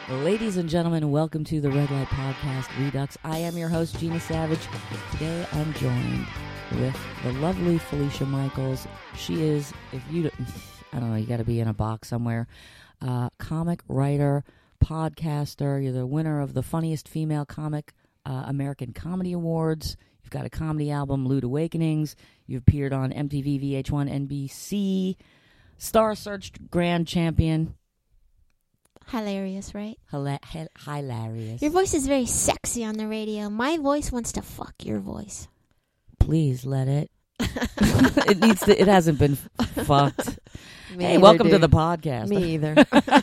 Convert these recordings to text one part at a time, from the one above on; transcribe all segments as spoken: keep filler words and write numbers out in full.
Ladies and gentlemen, welcome to the Red Light Podcast Redux. I am your host, Gina Savage. Today I'm joined with the lovely Felicia Michaels. She is, if you don't, I don't know, you got to be in a box somewhere, uh, comic writer, podcaster. You're the winner of the Funniest Female Comic uh, American Comedy Awards. You've got a comedy album, Lewd Awakenings. You've appeared on M T V, V H one, N B C, Star Searched Grand Champion. Hilarious, right? Hila- hil- hilarious. Your voice is very sexy on the radio. My voice wants to fuck your voice. Please let it. it needs to. It hasn't been f- fucked. Me Hey, either, welcome dude. to the podcast. Me either.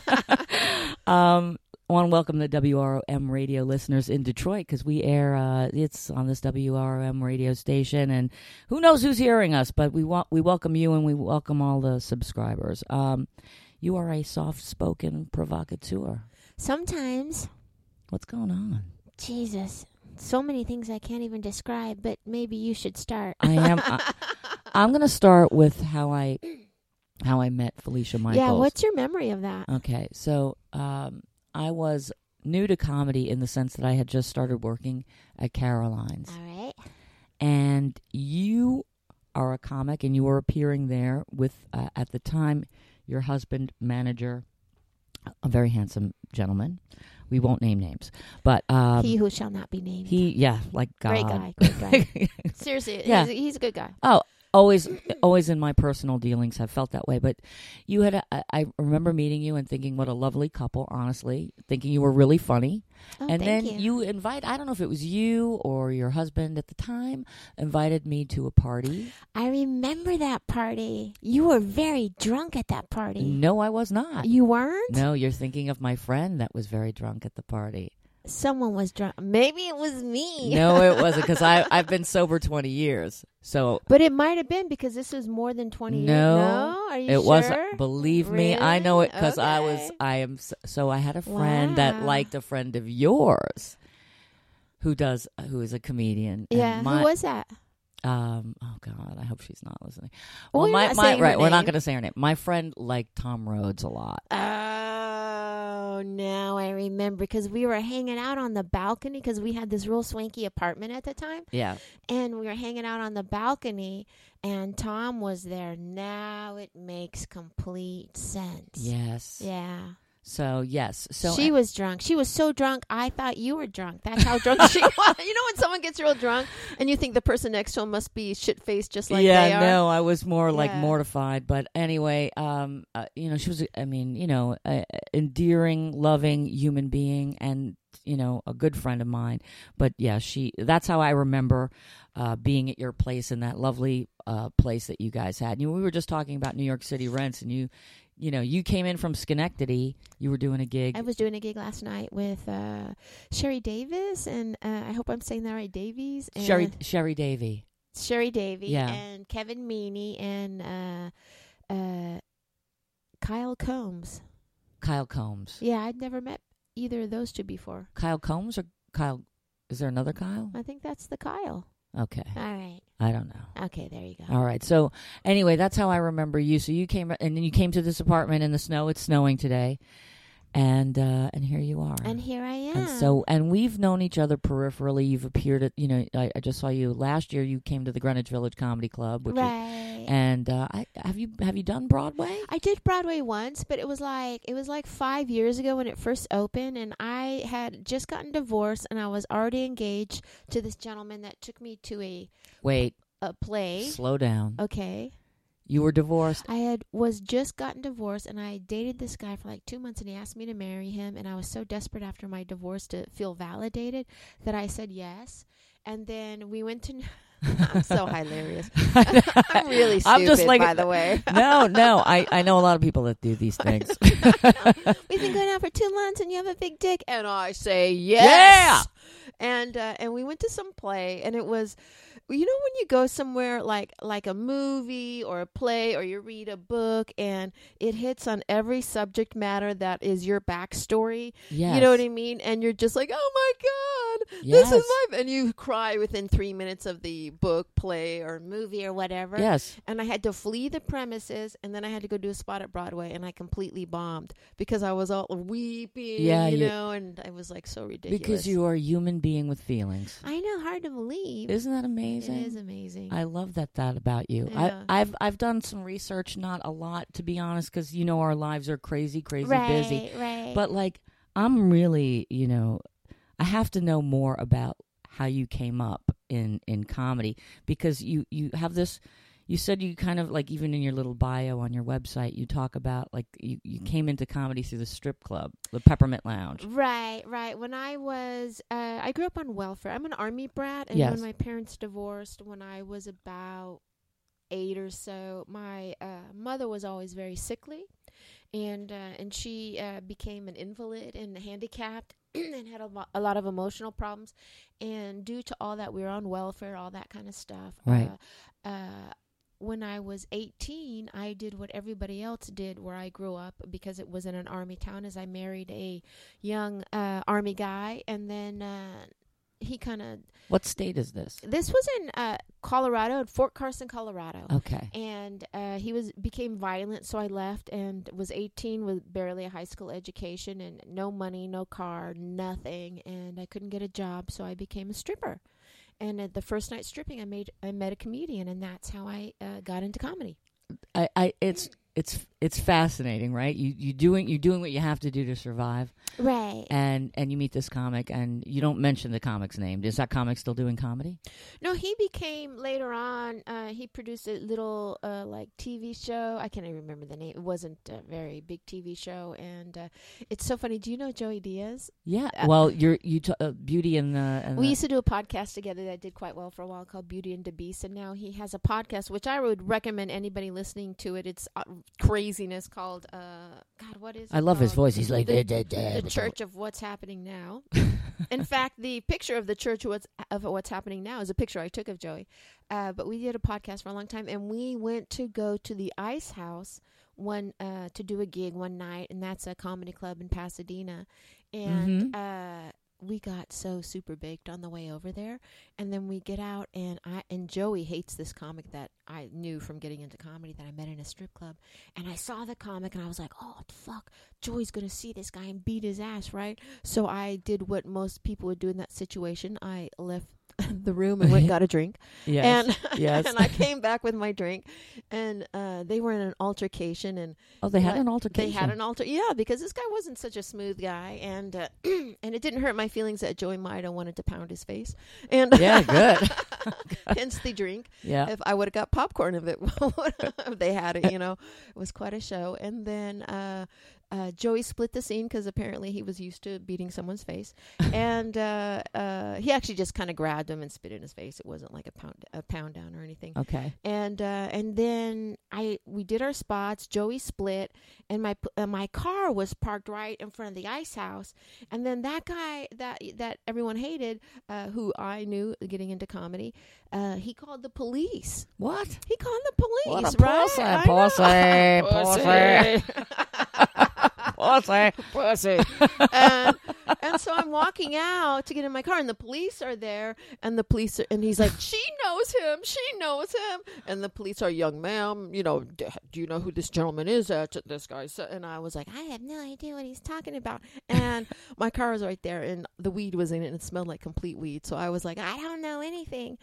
um, I want to welcome the W R O M radio listeners in Detroit because we air. Uh, it's on this W R O M radio station, and who knows who's hearing us? But we want we welcome you, and we welcome all the subscribers. Um, you are a soft-spoken provocateur. Sometimes. What's going on? Jesus. So many things I can't even describe, but maybe you should start. I am. I, I'm going to start with how I how I met Felicia Michaels. Yeah, what's your memory of that? Okay, so um, I was new to comedy in the sense that I had just started working at Caroline's. All right. And you are a comic, and you were appearing there with, uh, at the time, your husband, manager, a very handsome gentleman. We won't name names, but um, He who shall not be named. he, yeah, like God. Great guy, great guy. Seriously, Yeah. he's, he's a good guy. Oh, always, always in my personal dealings have felt that way. But you had, a, I, I remember meeting you and thinking, what a lovely couple. Honestly, thinking you were really funny. Oh, and thank then you. you invite, I don't know if it was you or your husband at the time, invited me to a party. I remember that party. You were very drunk at that party. No, I was not. You weren't? No, you're thinking of my friend that was very drunk at the party. Someone was drunk. Maybe it was me. No, it wasn't, because I've been sober twenty years. So But it might have been because this was more than twenty No, years. No, are you it sure? wasn't. Believe me, I know it because I was. Okay. I am. s- So I had a friend that Wow. liked a friend of yours, who does, who is a comedian. and Yeah, my- who was that? Um. Oh God, I hope she's not listening. Well, Well, you're my not my saying her right. We're not name. going to say her name. My friend liked Tom Rhodes a lot. Oh, now I remember because we were hanging out on the balcony because we had this real swanky apartment at the time. Yeah. And we were hanging out on the balcony and Tom was there. Now it makes complete sense. Yes. Yeah. So yes. So she was drunk. She was so drunk, I thought you were drunk. That's how drunk she was. You know when someone gets real drunk and you think the person next to him must be shit-faced just like yeah, they are? no, I was more like Yeah. mortified. But anyway, um, uh, you know, she was, I mean, you know, a endearing, loving human being and, you know, a good friend of mine. But yeah, she, that's how I remember uh, being at your place in that lovely uh, place that you guys had. You know, we were just talking about New York City rents and you, you know, you came in from Schenectady. You were doing a gig. I was doing a gig last night with uh, Sherry Davis, and uh, I hope I'm saying that right, Davies. And Sherry, Sherry Davy. Sherry Davy, Yeah. and Kevin Meaney, and uh, uh, Kyle Combs. Kyle Combs. Yeah, I'd never met either of those two before. Kyle Combs or Kyle? Is there another Kyle? I think that's the Kyle. Okay. All right. I don't know. Okay, there you go. All right. So anyway, that's how I remember you. So you came and then you came to this apartment in the snow. It's snowing today. And uh, and here you are. And here I am. And so and we've known each other peripherally. You've appeared at, you know, I, I just saw you last year. You came to the Greenwich Village Comedy Club, which right. is, and uh, I have you have you done Broadway? I did Broadway once, but it was like it was like five years ago when it first opened, and I had just gotten divorced, and I was already engaged to this gentleman that took me to a Wait, a play. slow down. Okay, You were divorced. I had was just gotten divorced, and I dated this guy for like two months, and he asked me to marry him, and I was so desperate after my divorce to feel validated that I said yes, and then we went to. I'm so hilarious. I'm really stupid, I'm just like, by the way. no, no. I, I know a lot of people that do these things. We've been going out for two months, and you have a big dick, and I say yes. Yeah. And uh, and we went to some play, and it was it you know when you go somewhere like like a movie or a play or you read a book and it hits on every subject matter that is your backstory. Yes. You know what I mean? And you're just like, oh my God, Yes. this is my, and you cry within three minutes of the book, play, or movie or whatever. Yes. And I had to flee the premises, and then I had to go do a spot at Broadway, and I completely bombed because I was all weeping, Yeah, you you- know, and it was like so ridiculous. Because you are a human being with feelings. I know, hard to believe. Isn't that amazing? It is amazing. I love that that about you. Yeah. I, I've I've done some research, not a lot to be honest, because you know our lives are crazy, crazy right, busy. right. But like I'm really, you know, I have to know more about how you came up in in comedy because you you have this. You said you kind of like even in your little bio on your website, you talk about like you, you came into comedy through the strip club, the Peppermint Lounge. Right, right. When I was, uh, I grew up on welfare. I'm an Army brat, and Yes. when my parents divorced, when I was about eight or so, my uh, mother was always very sickly, and uh, and she uh, became an invalid and handicapped, and had a, lo- a lot of emotional problems. And due to all that, we were on welfare, all that kind of stuff. Right. Uh, uh, when I was eighteen, I did what everybody else did where I grew up because it was in an Army town. As I married a young uh, Army guy, and then uh, he kind of. What state is this? This was in uh, Colorado, in Fort Carson, Colorado. Okay. And uh, he was became violent, so I left and was eighteen with barely a high school education and no money, no car, nothing, and I couldn't get a job, so I became a stripper. And at the first night stripping, I made I met a comedian, and that's how I uh, got into comedy. I, I it's it's it's fascinating, right? You you doing you're doing what you have to do to survive, Right. and and you meet this comic, and you don't mention the comic's name. Is that comic still doing comedy? No, he became later on. Uh, he produced a little uh, like T V show. I can't even remember the name. It wasn't a very big T V show, and uh, it's so funny. Do you know Joey Diaz? Yeah. Uh, Well, you're you t- uh, Beauty and the. And We the, used to do a podcast together that did quite well for a while called Beauty and the Beast, and now he has a podcast which I would recommend anybody listening to it. It's uh, craziness called uh, God, what is it? I love his called? voice. He's like the, "Da, da, da," the with Church of What's Happening Now. In fact, the picture of the Church of What's, of What's Happening Now is a picture I took of Joey. Uh, but we did a podcast for a long time, and we went to go to the Ice House one uh, to do a gig one night, and that's a comedy club in Pasadena. And Mhm. uh, we got so super baked on the way over there, and then we get out, and I and Joey hates this comic that I knew from getting into comedy that I met in a strip club, and I saw the comic, and I was like, oh fuck, Joey's gonna see this guy and beat his ass, right? So I did what most people would do in that situation. I left the room and went and got a drink. Yes. And yes. and I came back with my drink, and uh, they were in an altercation, and oh, they had let- an altercation. they had an alter. Yeah, because this guy wasn't such a smooth guy, and uh, and it didn't hurt my feelings that Joey Maida wanted to pound his face, and Yeah, good. hence the drink. Yeah. If I would have got popcorn if it if they had it, you know, it was quite a show. And then uh, uh, Joey split the scene because apparently he was used to beating someone's face, and uh, uh, he actually just kind of grabbed him and spit in his face. It wasn't like a pound a pound down or anything. Okay. And uh, and then I we did our spots. Joey split, and my uh, my car was parked right in front of the Ice House. And then that guy that that everyone hated, uh, who I knew getting into comedy, uh, he called the police. What? He called the police, What a right? pussy, I pussy, know. Pussy. pussy. and, and so I'm walking out to get in my car, and the police are there, and the police are, and he's like, she knows him, she knows him, and the police are, young ma'am, you know, d- do you know who this gentleman is? Uh, t- this guy, so, and I was like, I have no idea what he's talking about, and my car was right there, and the weed was in it, and it smelled like complete weed, so I was like, I don't know anything.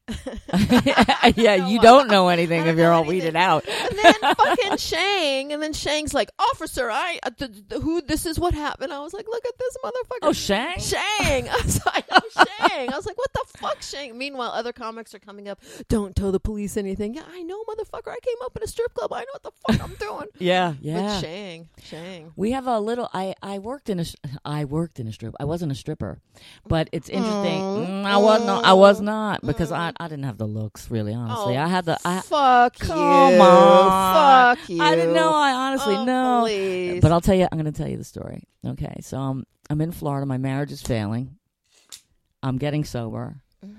Yeah, know you what- don't know I anything don't if you're know all anything. weeded out. And then fucking Shang, and then Shang's like, officer, I, uh, th- th- who, this is what happened. I was like, look at this motherfucker. Oh, Shang? Shang. I was like, oh, Shang. I was like, what the fuck, Shang? Meanwhile, other comics are coming up, don't tell the police anything. Yeah, I know, motherfucker. I came up in a strip club. I know what the fuck I'm doing. Yeah, But yeah. Shang, Shang. We have a little. I, I worked in a. I worked in a strip. I wasn't a stripper, but it's interesting. Mm. Mm, I was not. I was not because Mm. I, I didn't have the looks. Really, honestly, Oh, I had the. I, fuck come you. on. Fuck you. I didn't know. I honestly Oh, know. please. But I'll tell you. I'm going to tell you the story. Okay, so um, I'm in Florida. My marriage is failing. I'm getting sober, Mhm.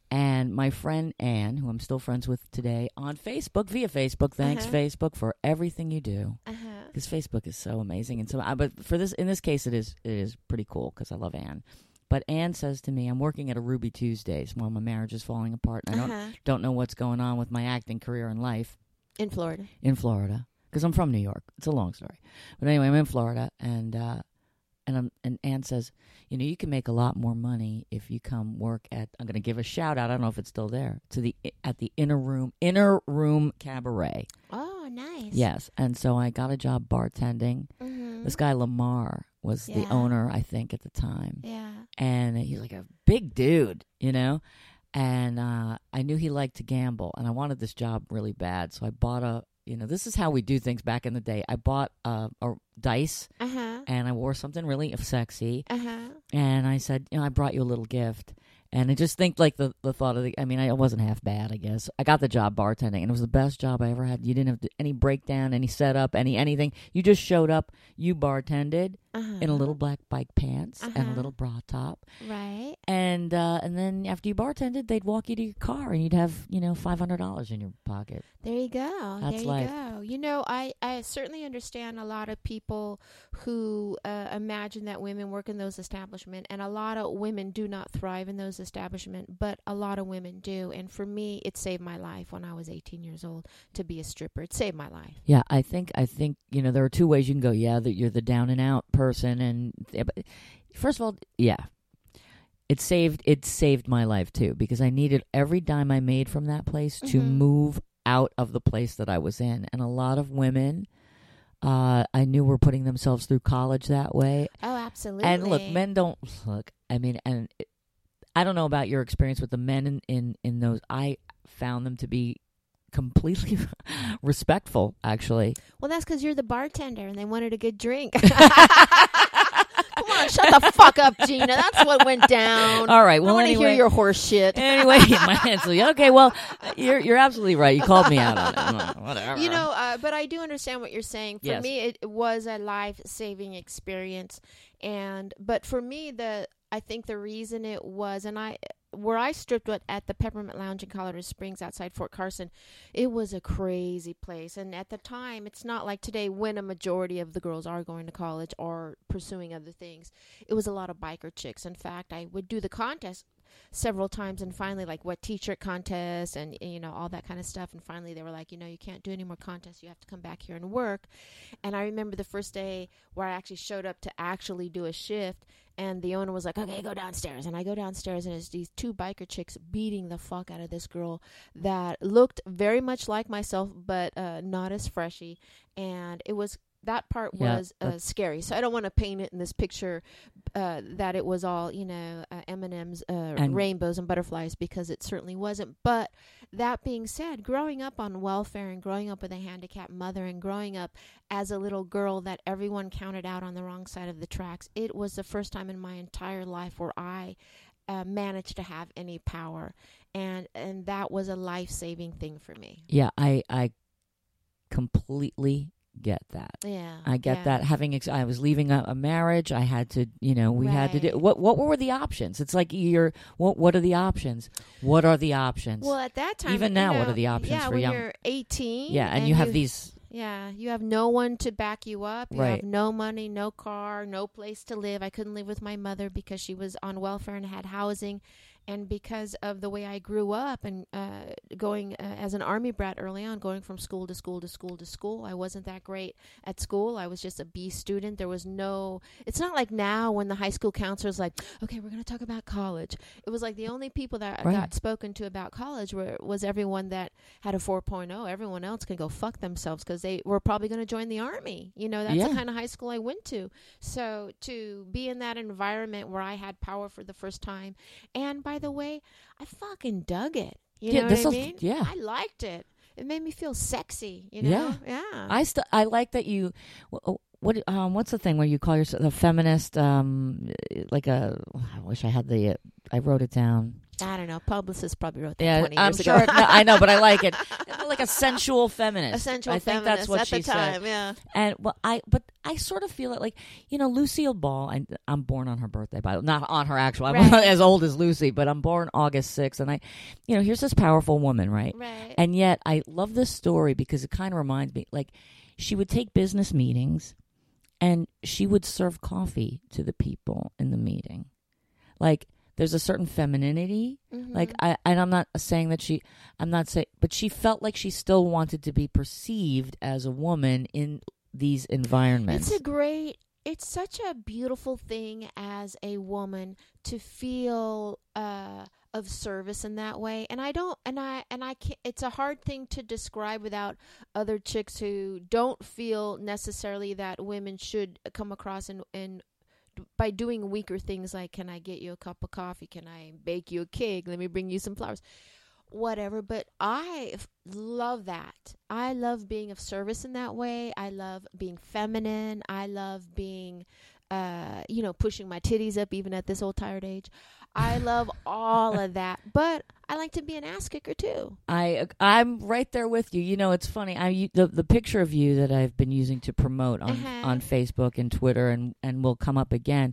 And my friend Anne, who I'm still friends with today on Facebook, via Facebook, thanks Uh-huh. Facebook for everything you do. Uh-huh. Because Facebook is so amazing. And so, I, but for this, in this case, it is it is pretty cool because I love Anne. But Anne says to me, I'm working at a Ruby Tuesdays while my marriage is falling apart. And I don't, Uh-huh. don't know what's going on with my acting career and life In Florida. in Florida. Because I'm from New York. It's a long story. But anyway, I'm in Florida. And uh, and, I'm, and Anne says, you know, you can make a lot more money if you come work at, I'm going to give a shout out, I don't know if it's still there, to the at the Inner Room, Inner Room Cabaret. Oh, nice. Yes. And so I got a job bartending. Mm-hmm. This guy Lamar was the Yeah. owner, I think, at the time. Yeah. And he's like a big dude, you know? And uh, I knew he liked to gamble, and I wanted this job really bad. So I bought a, you know, this is how we do things back in the day. I bought a, a dice, Uh-huh. and I wore something really sexy. Uh-huh. And I said, you know, I brought you a little gift. And I just think, like, the, the thought of the, I mean, I wasn't half bad, I guess. I got the job bartending, and it was the best job I ever had. You didn't have to, any breakdown, any setup, any anything. You just showed up, you bartended Uh-huh. in a little black bike pants and a Uh-huh. little bra top. Right. And uh, and then after you bartended, they'd walk you to your car, and you'd have, you know, five hundred dollars in your pocket. There you go. That's there you life. go. You know, I, I certainly understand a lot of people who uh, imagine that women work in those establishments, and a lot of women do not thrive in those establishments, but a lot of women do. And for me, it saved my life when I was eighteen years old to be a stripper. It saved my life. Yeah, I think I think you know there are two ways you can go. Yeah, that you're the down and out person, and yeah, but first of all, yeah, it saved it saved my life too because I needed every dime I made from that place to Mhm. move out of the place that I was in, and a lot of women. Uh, I knew were putting themselves through college that way. Oh, absolutely. And look, men don't look. I mean, and it, I don't know about your experience with the men in, in, in those. I found them to be completely respectful, actually. Well, that's because you're the bartender and they wanted a good drink. Come on, shut the fuck up, Gina. That's what went down. All right. Well, I want to anyway, hear your horse shit. anyway, my answer. Okay. Well, you're you're absolutely right. You called me out on it. Whatever. You know, uh, but I do understand what you're saying. For Yes. me, it, it was a life-saving experience, and but for me, the I think the reason it was, and I where I stripped at, at the Peppermint Lounge in Colorado Springs outside Fort Carson, it was a crazy place. And at the time, it's not like today when a majority of the girls are going to college or pursuing other things. It was a lot of biker chicks. In fact, I would do the contest several times, and finally, like what t-shirt contests and, you know, all that kind of stuff. And finally they were like, you know, you can't do any more contests. You have to come back here and work. And I remember the first day where I actually showed up to actually do a shift, and the owner was like, okay, go downstairs. And I go downstairs, and it's these two biker chicks beating the fuck out of this girl that looked very much like myself, but uh, not as freshy. And it was, that part Yeah, was uh, scary. So I don't want to paint it in this picture uh, that it was all, you know, uh, M and M's, uh, And- rainbows and butterflies, because it certainly wasn't. But that being said, growing up on welfare and growing up with a handicapped mother and growing up as a little girl that everyone counted out on the wrong side of the tracks, it was the first time in my entire life where I uh, managed to have any power. And, and that was a life-saving thing for me. Yeah, I I completely get that. Yeah. I get yeah. that. Having ex- I was leaving a, a marriage, I had to, you know, we had to do Right. what what were the options? It's like you're what what are the options? What are the options? Well, at that time, Even you now, what know, are the options yeah, for when young- you're eighteen, yeah, and, you have you've- these Yeah, you have no one to back you up. You Right. have no money, no car, no place to live. I couldn't live with my mother because she was on welfare and had housing. And because of the way I grew up and uh, going uh, as an Army brat early on, going from school to school to school to school, I wasn't that great at school. I was just a B student. There was no, it's not like now when the high school counselor's like, okay, we're going to talk about college. It was like the only people that Right. got spoken to about college were was everyone that had a four point oh. Everyone else can go fuck themselves because they were probably going to join the Army. You know, that's Yeah. the kind of high school I went to. So to be in that environment where I had power for the first time, and by the way, I fucking dug it. You Yeah, know this what I is- mean? yeah. I liked it. It made me feel sexy. You know? Yeah. Yeah. I st- I like that you wh- what um what's the thing where you call yourself a feminist um like a I wish I had the uh, I wrote it down. I don't know. Publicist probably wrote that Yeah, twenty I'm years sure. ago. No, I know, but I like it. Like like a sensual feminist. A sensual I think feminist that's what at she the time, said. yeah. And well, I but I sort of feel it like, you know, Lucille Ball. I, I'm born on her birthday, by the way, not on her actual. I'm Right. not as old as Lucy, but I'm born August sixth, and I, you know, here's this powerful woman, right? Right. And yet, I love this story because it kind of reminds me, like, she would take business meetings, and she would serve coffee to the people in the meeting, like. There's a certain femininity, Mm-hmm. like I, and I'm not saying that she, I'm not saying, but she felt like she still wanted to be perceived as a woman in these environments. It's a great, it's such a beautiful thing as a woman to feel uh, of service in that way. And I don't, and I, and I can't, it's a hard thing to describe without other chicks who don't feel necessarily that women should come across and, and, by doing weaker things like, can I get you a cup of coffee? Can I bake you a cake? Let me bring you some flowers. Whatever. But I f- love that. I love being of service in that way. I love being feminine. I love being, uh, you know, pushing my titties up even at this old tired age. I love all of that. But I like to be an ass kicker too. I I'm right there with you. You know, it's funny. I you- the the picture of you that I've been using to promote on Uh-huh. on Facebook and Twitter and and will come up again.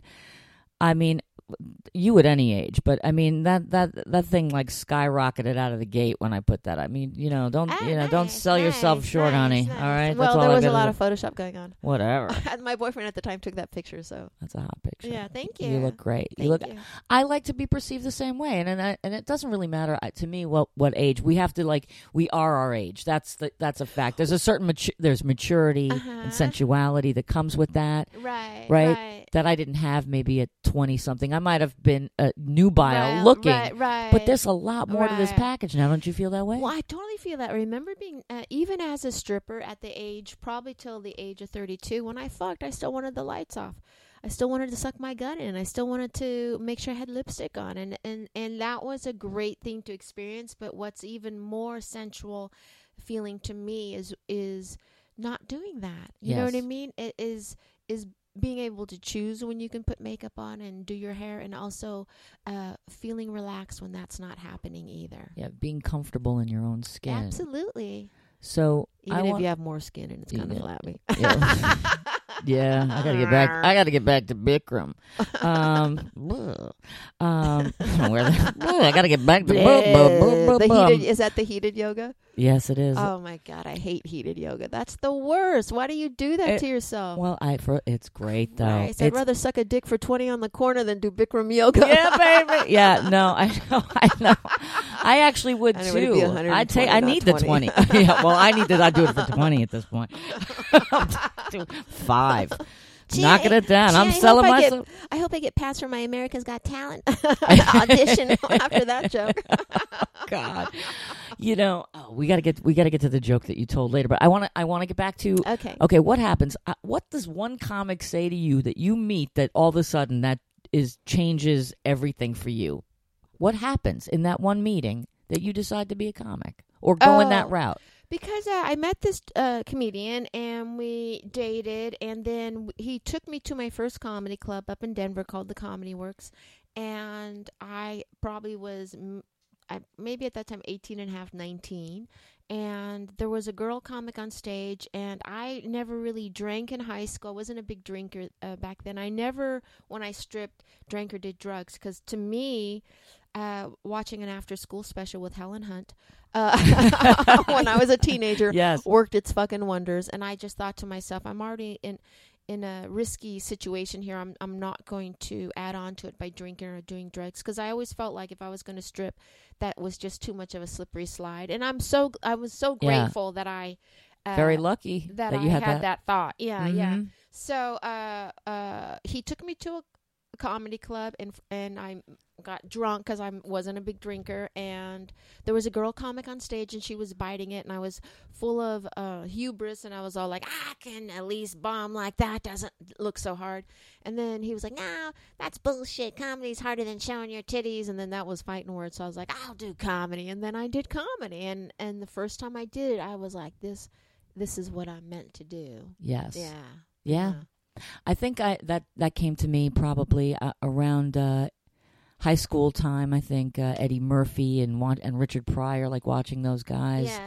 I mean, you at any age, but I mean that that that thing like skyrocketed out of the gate when I put that. I mean, you know, don't Ah, you know, don't nice, sell yourself nice, short, nice, honey. nice. All right. Well, That's all there I was a gotta lot say. of Photoshop going on. Whatever. My boyfriend at the time took that picture, so. That's a hot picture. Yeah, thank you. You look great. Thank you look. you. I like to be perceived the same way, and and, I, and it doesn't really matter I- to me what what age we have to like. We are our age. That's the that's a fact. There's a certain matu- there's maturity Uh-huh. and sensuality that comes with that. Right, Right? right. That I didn't have maybe at twenty something. I might have been a nubile Right, looking, right, right. but there's a lot more to this Right. package now. Don't you feel that way? Well, I totally feel that. I remember being, uh, even as a stripper at the age, probably till the age of thirty-two, when I fucked, I still wanted the lights off. I still wanted to suck my gut in. I still wanted to make sure I had lipstick on. And, and, and that was a great thing to experience. But what's even more sensual feeling to me is is not doing that. You know what I Yes. mean? It is is being able to choose when you can put makeup on and do your hair, and also uh, feeling relaxed when that's not happening either. Yeah, being comfortable in your own skin. Absolutely. So Even I if want, you have more skin and it's kind Yeah. of flabby. Yeah. Yeah, I gotta get back. I gotta get back to Bikram. Um, ugh. um, where the, ugh, I gotta get back to. bu- bu- bu- bu- the bum. heated, is that the heated yoga? Yes, it is. Oh my God, I hate heated yoga. That's the worst. Why do you do that It- to yourself? Well, I for it's great though. Nice. I'd It's, rather suck a dick for twenty on the corner than do Bikram yoga. yeah, baby. Yeah, no, I know, I know. I actually would And it would be too. one hundred I'd take. twenty, I not need the twenty. twenty. Yeah, well, I need to. I do it for twenty at this point. Five. Gee, Knocking it down. gee, I'm I hope selling I get- myself. I hope I get passed for my America's Got Talent audition after that joke. God, you know, oh, we gotta get we gotta get to the joke that you told later. But I want to I want to get back to Okay. okay. What happens? Uh, what does one comic say to you that you meet that all of a sudden that is changes everything for you? What happens in that one meeting that you decide to be a comic or go in that Oh. route? Because uh, I met this uh, comedian and we dated, and then w- he took me to my first comedy club up in Denver called the Comedy Works, and I probably was m- I, maybe at that time eighteen and a half, nineteen, and there was a girl comic on stage, and I never really drank in high school. I wasn't a big drinker uh, back then. I never, when I stripped, drank or did drugs, because to me, uh, watching an after-school special with Helen Hunt uh, when I was a teenager Yes. worked its fucking wonders, and I just thought to myself, I'm already in in a risky situation here. I'm I'm not going to add on to it by drinking or doing drugs, because I always felt like if I was going to strip, that was just too much of a slippery slide. And I'm so I was so Yeah. grateful that I uh, Very lucky that, that, I you had, had, that. thought. Yeah, yeah. Mhm. So uh, uh, he took me to a comedy club, and and I got drunk because I wasn't a big drinker, and there was a girl comic on stage, and she was biting it, and I was full of uh, hubris, and I was all like, I can at least bomb like that, doesn't look so hard. And then he was like, no, that's bullshit, comedy's harder than showing your titties. And then that was fighting words, so I was like, I'll do comedy. And then I did comedy, and and the first time I did it, I was like, this this is what I'm meant to do. Yes. Yeah. Yeah. I think I that that came to me probably uh, around uh, high school time. I think uh, Eddie Murphy and want, and Richard Pryor, like watching those guys. Yeah, yeah, yeah.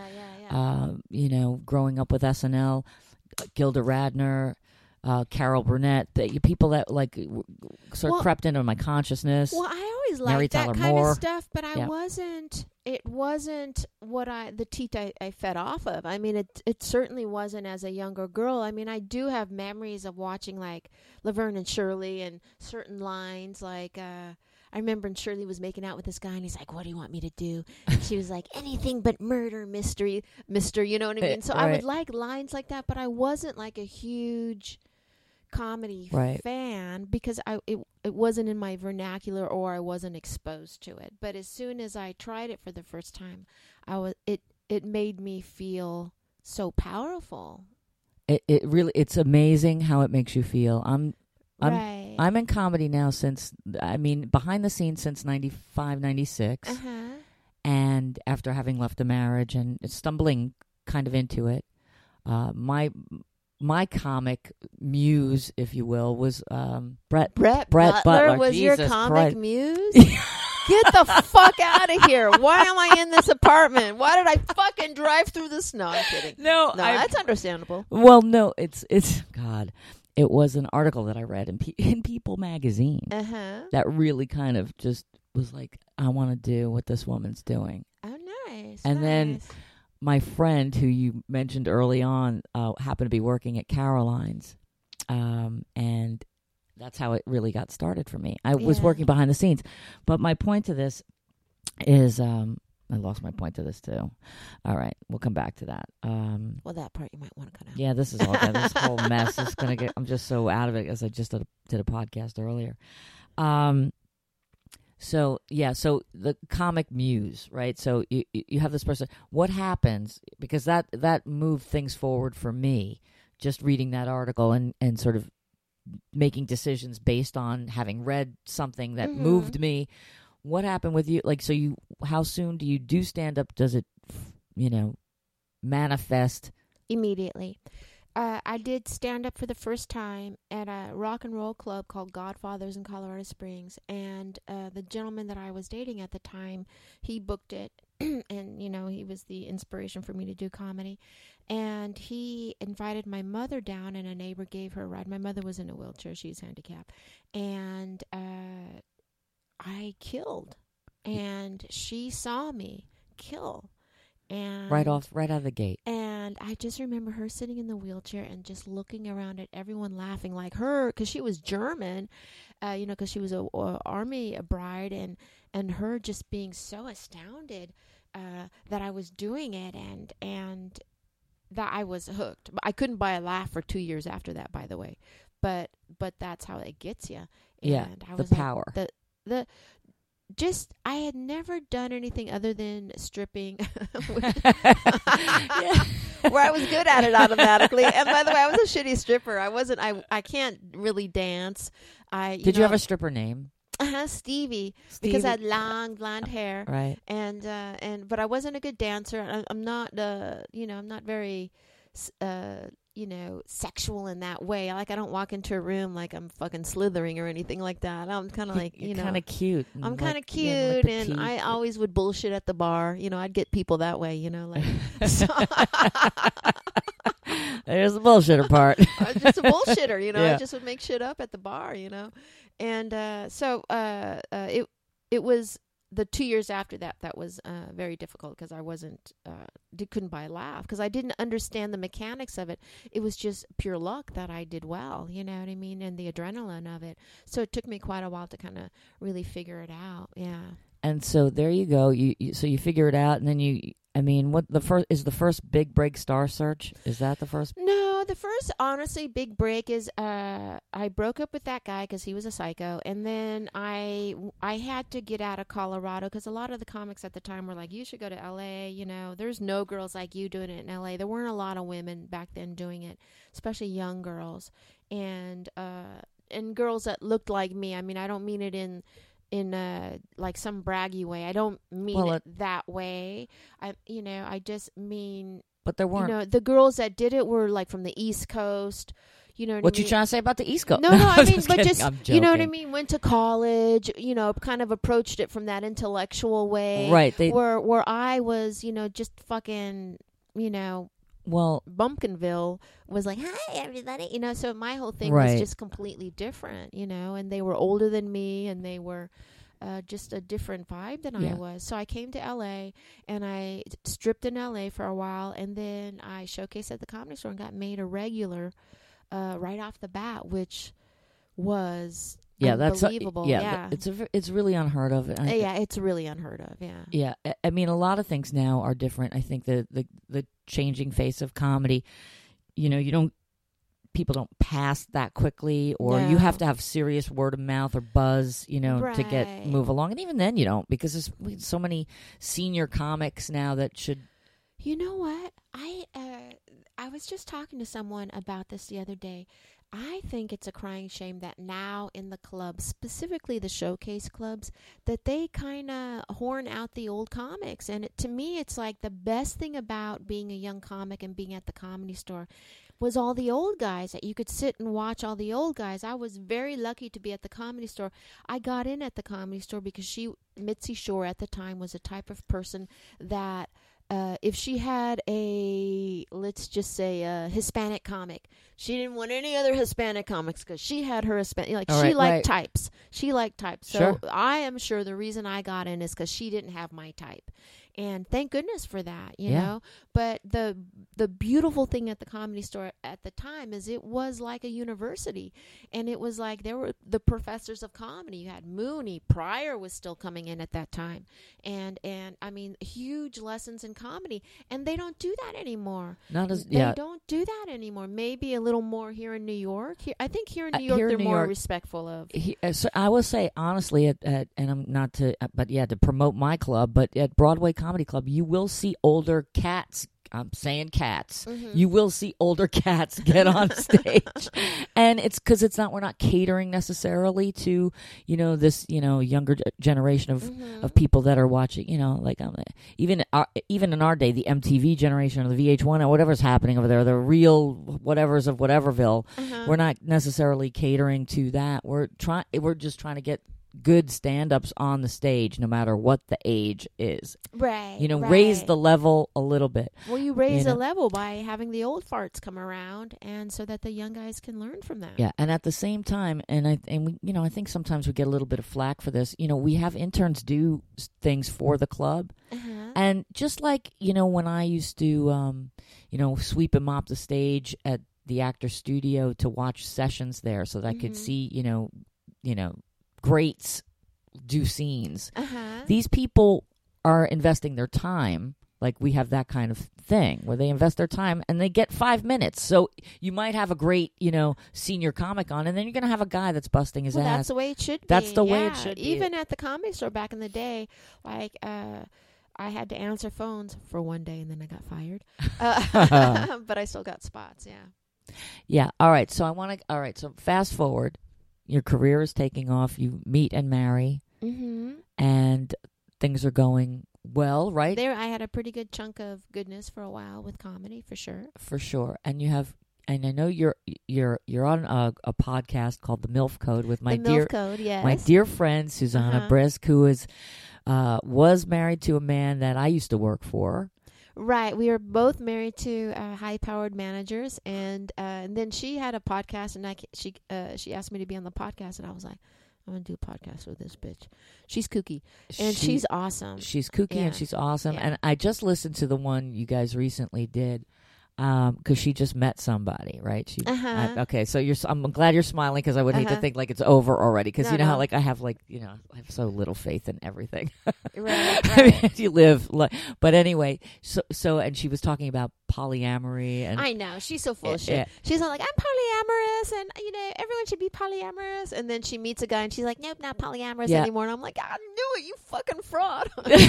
Uh, you know, growing up with S N L, Gilda Radner, uh, Carol Burnett, the, people that like w- sort Well- of crept into my consciousness. Well, I always Mary liked that Tyler kind Moore. of stuff, but I Yeah. wasn't. It wasn't what I the teat I, I fed off of. I mean, it it certainly wasn't as a younger girl. I mean, I do have memories of watching like Laverne and Shirley and certain lines. Like uh, I remember when Shirley was making out with this guy, and he's like, "What do you want me to do?" And she was like, "Anything but murder, mystery, Mister." You know what I mean? So I Right. would like lines like that, but I wasn't like a huge comedy Right. fan because I it it wasn't in my vernacular or I wasn't exposed to it. But as soon as I tried it for the first time, I was it it made me feel so powerful. It it really it's amazing how it makes you feel. I'm I'm right. I'm in comedy now since I mean behind the scenes since ninety-five, ninety-six, uh-huh. and after having left a marriage and stumbling kind of into it, uh, my my comic muse, if you will, was um, Brett Brett, Brett Butler, Butler. was your Jesus comic Christ. muse? Get the fuck out of here. Why am I in this apartment? Why did I fucking drive through the snow? I'm kidding. No, No, I- that's understandable. Well, no, it's it's God. It was an article that I read in Pe- in People magazine Uh-huh. that really kind of just was like, I want to do what this woman's doing. Oh, nice. And then- nice. My friend, who you mentioned early on, uh, happened to be working at Caroline's, um, and that's how it really got started for me. I was Yeah. working behind the scenes, but my point to this is, um, I lost my point to this too. All right, we'll come back to that. Um, Well, that part you might want to cut out. yeah, this is all good. This whole mess is gonna get. I'm just so out of it as I just did a, did a podcast earlier. Um, so yeah, so the comic muse, right? So you you you have this person. What happens because that that moved things forward for me. Just reading that article and and sort of making decisions based on having read something that Mhm. moved me. What happened with you? Like, so you, how soon do you do stand up? Does it, you know, manifest? Immediately. Uh, I did stand up for the first time at a rock and roll club called Godfathers in Colorado Springs. And uh, the gentleman that I was dating at the time, he booked it. And, you know, he was the inspiration for me to do comedy. And he invited my mother down, and a neighbor gave her a ride. My mother was in a wheelchair. She's handicapped. And uh, I killed. And she saw me kill. And Right off, right out of the gate. And I just remember her sitting in the wheelchair and just looking around at everyone laughing like her, because she was German, uh, you know, because she was a, a army a bride, and and her just being so astounded uh, that I was doing it, and and that I was hooked. I couldn't buy a laugh for two years after that, by the way, but but that's how it gets you. Yeah, And I the was like, power. the the. Just, I had never done anything other than stripping, Yeah. where I was good at it automatically. And by the way, I was a shitty stripper. I wasn't. I I can't really dance. I you Did know, you have a stripper name? uh Stevie, because I had Stevie? long blonde hair, Right. and uh, and but I wasn't a good dancer. I, I'm not. Uh, you know, I'm not very. s- Uh, you know, sexual in that way. Like, I don't walk into a room like I'm fucking slithering or anything like that. I'm kind of like, you know, kind of cute. I'm and kind of like, cute, yeah, like and petite. I always would bullshit at the bar. You know, I'd get people that way. You know, like so There's the bullshitter part. I was just a bullshitter. You know, Yeah. I just would make shit up at the bar. You know, and uh, so uh, uh, it it was the two years after that that was uh, very difficult because I wasn't uh, d- couldn't buy a laugh because I didn't understand the mechanics of it. It was just pure luck that I did well. You know what I mean, and the adrenaline of it. So it took me quite a while to kind of really figure it out. Yeah. And so there you go. You, you so you figure it out, and then you. I mean, what the first is the first big break Star Search? Is that the first? No, the first, honestly, big break is uh, I broke up with that guy because he was a psycho, and then I I had to get out of Colorado because a lot of the comics at the time were like, you should go to L A. You know, there's no girls like you doing it in L A. There weren't a lot of women back then doing it, especially young girls, and uh, and girls that looked like me. I mean, I don't mean it in. in uh like some braggy way. I don't mean Well, it that way. I you know, I just mean, But there you weren't. know, the girls that did it were like from the East Coast. You know what, what I you mean? trying to say about the East Coast? No, no, I I'm mean, just but kidding. just I'm you know what I joking. mean. Went to college, you know, kind of approached it from that intellectual way, Right. They, where where I was, you know, just fucking you know, well, Bumpkinville was like, hi, everybody. You know, so my whole thing right. was just completely different, you know, and they were older than me and they were uh, just a different vibe than Yeah. I was. So I came to L A and I stripped in L A for a while, and then I showcased at the Comedy Store and got made a regular uh, right off the bat, which was yeah, that's unbelievable. A, yeah, yeah. it's a, it's really unheard of. Uh, I, yeah, it's really unheard of. Yeah. Yeah, I- I mean, a lot of things now are different. I think the the the changing face of comedy. You know, you don't people don't pass that quickly, or you No. have to have serious word of mouth or buzz, you know, to get Right. move along. And even then, you don't, because there's we have so many senior comics now that should. You know what? I uh, I was just talking to someone about this the other day. I think it's a crying shame that now in the clubs, specifically the showcase clubs, that they kind of horn out the old comics. And it, to me, it's like the best thing about being a young comic and being at the Comedy Store was all the old guys that you could sit and watch all the old guys. I was very lucky to be at the Comedy Store. I got in at the Comedy Store because she, Mitzi Shore at the time, was a type of person that Uh, if she had a, let's just say, a Hispanic comic, she didn't want any other Hispanic comics because she had her Hispanic, like, All she right, liked right. types. She liked types. So Sure. I am sure the reason I got in is because she didn't have my type. And thank goodness for that, you Yeah. know. But the the beautiful thing at the Comedy Store at the time is it was like a university. And it was like there were the professors of comedy. You had Mooney. Pryor was still coming in at that time. And, and I mean, huge lessons in comedy. And they don't do that anymore. Not as They yeah. don't do that anymore. Maybe a little more here in New York. Here, I think here in Uh, New York here in they're New more York- respectful of. He, uh, so I will say honestly, at, at and I'm not to, uh, but yeah, to promote my club, but at Broadway Comedy Club, you will see older cats. I'm saying cats. Mhm. You will see older cats get on stage, and it's because it's not we're not catering necessarily to you know this you know younger g- generation of Mhm. of people that are watching. You know, like um, even our, even in our day, the M T V generation or the V H one or whatever's happening over there, the real whatever's of whateverville. Uh-huh. We're not necessarily catering to that. We're trying. We're just trying to get good stand-ups on the stage, no matter what the age is. Right. You know, right. raise the level a little bit. Well, you raise you know. the level by having the old farts come around, and so that the young guys can learn from that. Yeah, and at the same time, and I and we, you know, I think sometimes we get a little bit of flack for this. You know, we have interns do s- things for the club, Uh-huh. and just like you know, when I used to, um, you know, sweep and mop the stage at the Actor Studio to watch sessions there, so that I could Mhm. see, you know, you know, greats do scenes. Uh-huh. These people are investing their time. Like we have that kind of thing where they invest their time and they get five minutes. So you might have a great, you know, senior comic on, and then you're going to have a guy that's busting his Well, ass. that's the way it should be. That's the way it Yeah. should be. Even at the Comedy Store back in the day, like uh, I had to answer phones for one day, and then I got fired. Uh, but I still got spots. Yeah. Yeah. All right. So I want to. All right. So fast forward, your career is taking off. You meet and marry, Mm-hmm. and things are going well, right? There, I had a pretty good chunk of goodness for a while with comedy, for sure. For sure. And you have. And I know you're you're you're on a, a podcast called The MILF Code with my the dear MILF Code, yes. my dear friend Susanna Uh-huh. Brisk, who is uh, was married to a man that I used to work for. Right. We were both married to uh, high-powered managers, and uh, and then she had a podcast, and I ca- she uh, she asked me to be on the podcast, and I was like, I'm gonna do a podcast with this bitch. She's kooky, and She- she's awesome. she's kooky Yeah. and she's awesome. Yeah. And I just listened to the one you guys recently did. Um, because she just met somebody, right? She, Uh-huh. I- okay, so you're. s- I'm glad you're smiling because I would hate to Uh-huh. think like it's over already. Because No, you know how no. like I have like you know I have so little faith in everything. Right, I mean, right. you live, like, but anyway. So so and she was talking about polyamory and I know, she's so full of Yeah. shit. She's all like, I'm polyamorous, and you know, everyone should be polyamorous. And then she meets a guy, and she's like, Nope, not polyamorous Yeah. anymore. And I'm like, I knew it, you fucking fraud.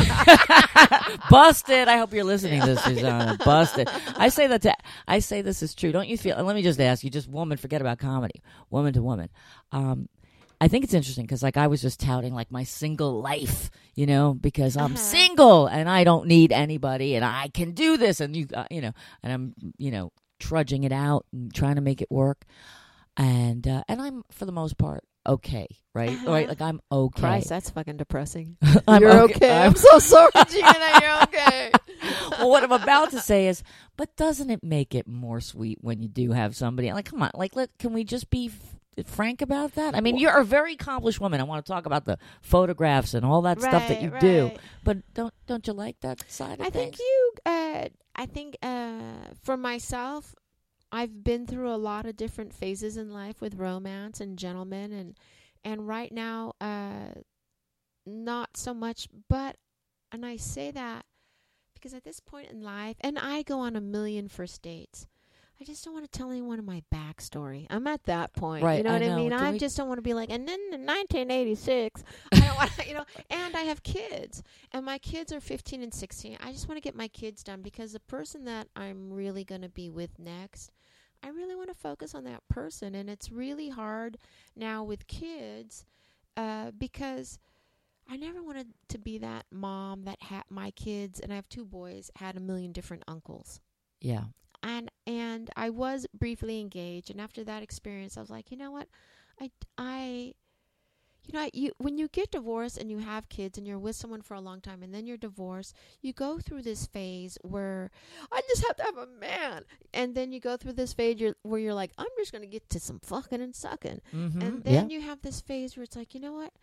Busted. I hope you're listening to this, Susanna. Busted. I say that to, I say this is true. Don't you feel, and let me just ask you, just woman, forget about comedy, woman to woman. Um, I think it's interesting because like I was just touting like my single life, you know, because I'm Uh-huh. single and I don't need anybody and I can do this. And you, uh, you know, and I'm, you know, trudging it out and trying to make it work. And, uh, and I'm, for the most part, okay, right? Uh-huh. Right? Like I'm okay. Christ, that's fucking depressing. I'm You're okay. I'm I'm so sorry, Gina. You're okay. Well, what I'm about to say is, but doesn't it make it more sweet when you do have somebody? Like, come on, like, let, can we just be f- frank about that? I mean, well, you're a very accomplished woman. I want to talk about the photographs and all that right, stuff that you right. do. But don't don't you like that side of I things? think you. Uh, I think uh, for myself, I've been through a lot of different phases in life with romance and gentlemen, and and right now, uh, not so much. But and I say that. Because at this point in life, and I go on a million first dates, I just don't want to tell anyone my backstory. I'm at that point. Right, You know I what know. I mean? Can I we- just don't want to be like, and then in nineteen eighty-six, I don't want to, you know, and I have kids. And my kids are fifteen and sixteen. I just want to get my kids done because the person that I'm really going to be with next, I really want to focus on that person. And it's really hard now with kids uh, because I never wanted to be that mom that had my kids, and I have two boys, had a million different uncles. Yeah. And and I was briefly engaged, and after that experience, I was like, you know what, I, I, you know, you when you get divorced and you have kids and you're with someone for a long time, and then you're divorced, you go through this phase where I just have to have a man, and then you go through this phase you're, where you're like, I'm just gonna get to some fucking and sucking, Mm-hmm. and then yeah. you have this phase where it's like, you know what.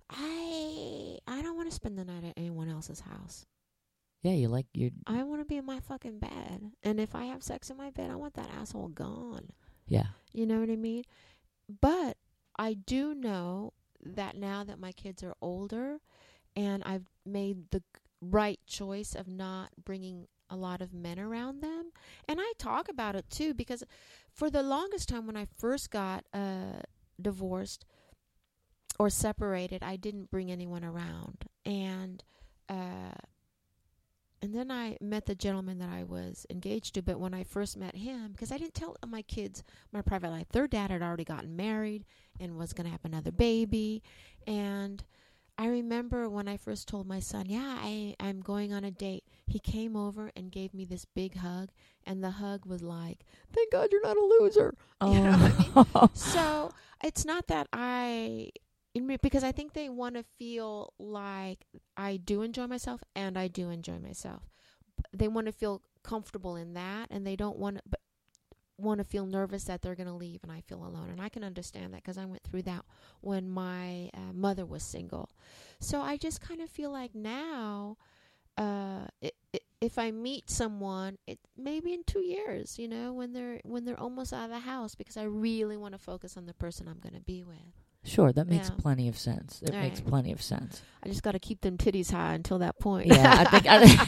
I I don't want to spend the night at anyone else's house. Yeah, you like you. I want to be in my fucking bed. And if I have sex in my bed, I want that asshole gone. Yeah. You know what I mean? But I do know that now that my kids are older and I've made the right choice of not bringing a lot of men around them. And I talk about it too because for the longest time when I first got uh, divorced, or separated, I didn't bring anyone around. And uh, and then I met the gentleman that I was engaged to. But when I first met him, because I didn't tell my kids my private life, their dad had already gotten married and was going to have another baby. And I remember when I first told my son, yeah, I, I'm going on a date. He came over and gave me this big hug. And the hug was like, thank God you're not a loser. Oh. You know what I mean? So it's not that I... because I think they want to feel like I do enjoy myself and I do enjoy myself. They want to feel comfortable in that, and they don't want to but want to feel nervous that they're going to leave and I feel alone. And I can understand that because I went through that when my uh, mother was single. So I just kind of feel like now uh, it, it, if I meet someone, it maybe in two years, you know, when they're when they're almost out of the house, because I really want to focus on the person I'm going to be with. Sure, that makes Yeah. plenty of sense. It All makes right. plenty of sense. I just got to keep them titties high until that point. Yeah, I think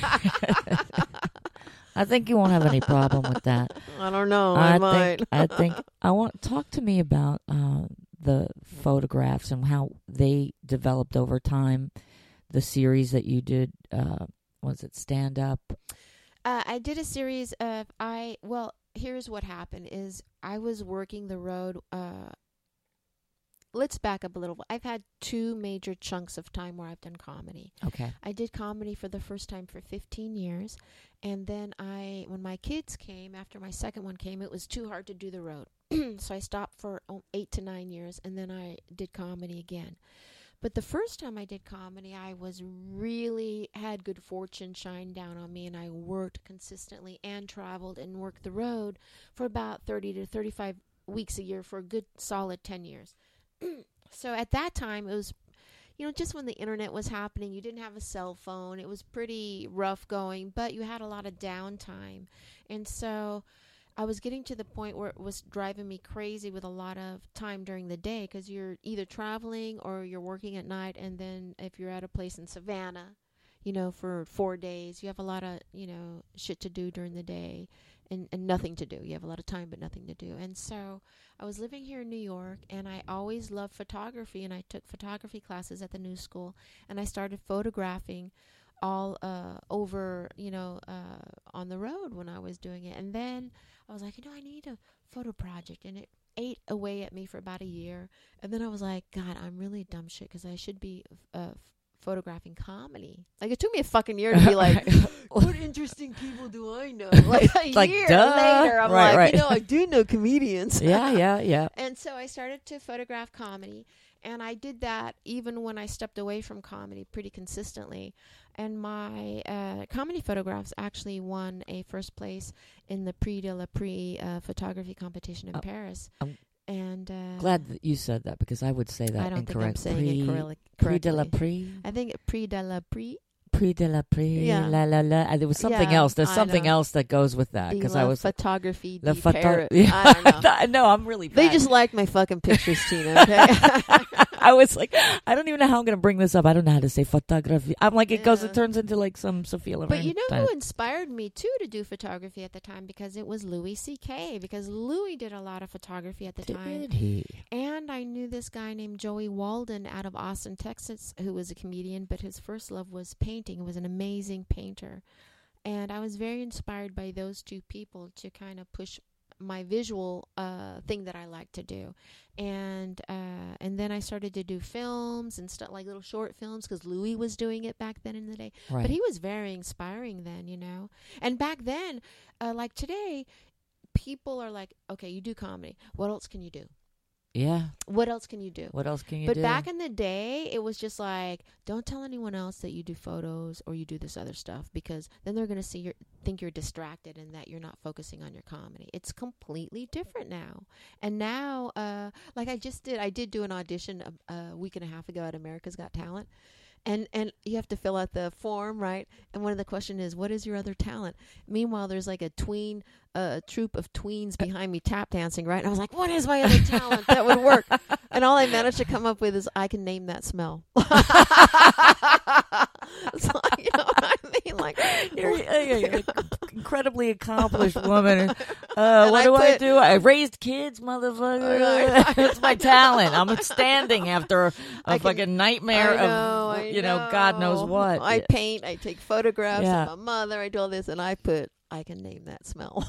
I, I think you won't have any problem with that. I don't know. I, think I think I want talk to me about uh, the photographs and how they developed over time. The series that you did, uh, was it Stand Up? Uh, I did a series of I. Well, here's what happened: is I was working the road. Uh, let's back up a little. I've had two major chunks of time where I've done comedy. Okay. I did comedy for the first time for fifteen years. And then I, when my kids came, after my second one came, it was too hard to do the road. So I stopped for um, eight to nine years, and then I did comedy again. But the first time I did comedy, I was really, had good fortune shine down on me, and I worked consistently and traveled and worked the road for about thirty to thirty-five weeks a year for a good solid ten years. So at that time, it was, you know, just when the internet was happening, you didn't have a cell phone. It was pretty rough going, but you had a lot of downtime. And so I was getting to the point where it was driving me crazy with a lot of time during the day, because you're either traveling or you're working at night. And then if you're at a place in Savannah, you know, for four days, you have a lot of, you know, shit to do during the day. And, and nothing to do. You have a lot of time, but nothing to do. And so I was living here in New York, and I always loved photography, and I took photography classes at the New School, and I started photographing all uh, over, you know, uh, on the road when I was doing it. And then I was like, you know, I need a photo project, and it ate away at me for about a year. And then I was like, God, I'm really dumb shit, because I should be uh, photographing comedy. Like, it took me a fucking year to be like, what interesting people do I know? Like a Like, year duh. later, I'm Right, like, right. you know, I do know comedians. Yeah, yeah, yeah. And so I started to photograph comedy. And I did that even when I stepped away from comedy pretty consistently. And my uh, comedy photographs actually won a first place in the Prix de la Prix uh, photography competition in Oh, Paris. I'm And uh, glad that you said that because I would say that I don't incorrect. think I'm saying Prix, it correctly. Prix de la Prix? I think Prix de la Prix. Prix de la Prix. Yeah. La la la. And there was something Yeah, else. There's I something know. else that goes with that because I La was photography. the de photo- Paris. Yeah. I don't know. No, I'm really bad. They just like my fucking pictures, Tina. Okay. I was like, I don't even know how I'm going to bring this up. I don't know how to say photography. I'm like, it goes, Yeah. it turns into like some Sophia Loren. But you know type. who inspired me too to do photography at the time? Because it was Louis C K. Because Louis did a lot of photography at the time. Did he? And I knew this guy named Joey Walden out of Austin, Texas, who was a comedian, but his first love was painting. He was an amazing painter. And I was very inspired by those two people to kind of push my visual uh, thing that I like to do. And uh, and then I started to do films and stuff, like little short films, because Louis was doing it back then in the day. Right. But he was very inspiring then, you know. And back then, uh, like today, people are like, okay, you do comedy. What else can you do? Yeah. What else can you do? What else can you But do? back in the day, it was just like, don't tell anyone else that you do photos or you do this other stuff, because then they're going to see your think you're distracted and that you're not focusing on your comedy. It's completely different now. And now, uh, like I just did, I did do an audition a, a week and a half ago at America's Got Talent. And and you have to fill out the form, right? And one of the questions is, what is your other talent? Meanwhile, there's like a tween, a uh, troop of tweens behind me tap dancing, right? And I was like, what is my other talent that would work? And all I managed to come up with is, I can name that smell. So, you know what I mean? Like, You're, you're an incredibly accomplished woman. Uh, And what I do I put- do? I raised kids, motherfucker. That's my talent. I'm standing after a, a I can- fucking nightmare I know, of, I you know, God knows know. what. I paint, I take photographs Yeah. of my mother, I do all this, and I put, I can name that smell.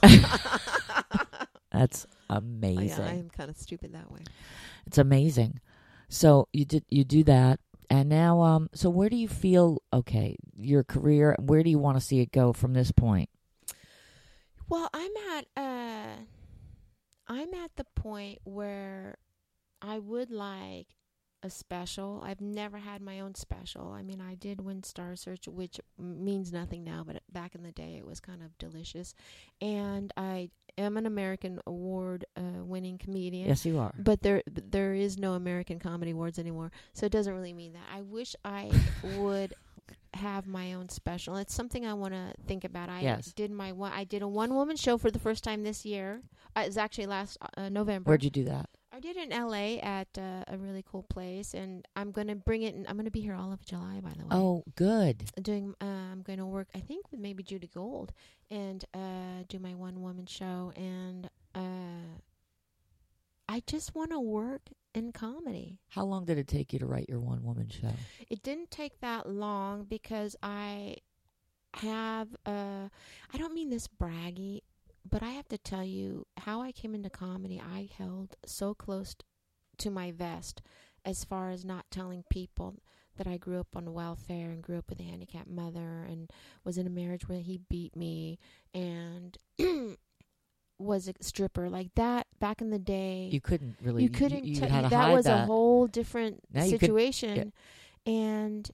That's Oh, amazing. yeah, I'm kind of stupid that way. It's amazing. So you did you do that, and now um. So where do you feel okay? Your career. Where do you want to see it go from this point? Well, I'm at uh, I'm at the point where I would like a special. I've never had my own special. I mean, I did win Star Search, which means nothing now, but back in the day, it was kind of delicious. And I am an American Award uh, winning comedian. Yes, you are. But there, there is no American Comedy Awards anymore, so it doesn't really mean that. I wish I would have my own special. It's something I want to think about. I Yes. did my one. I did a one woman show for the first time this year. Uh, it was actually last uh, November. Where'd you do that? I did it in L A at uh, a really cool place, and I'm gonna bring it. In, I'm gonna be here all of July, by the way. Oh, good. Doing. Uh, I'm going to work, I think, with maybe Judy Gold, and uh, do my one woman show. And uh, I just want to work in comedy. How long did it take you to write your one woman show? It didn't take that long because I have. Uh, I don't mean this braggy, but I have to tell you how I came into comedy. I held so close to my vest as far as not telling people that I grew up on welfare and grew up with a handicapped mother and was in a marriage where he beat me and was a stripper like that back in the day. You couldn't really. You couldn't. You, you tell- had to that hide was that. a whole different Now you could- situation, and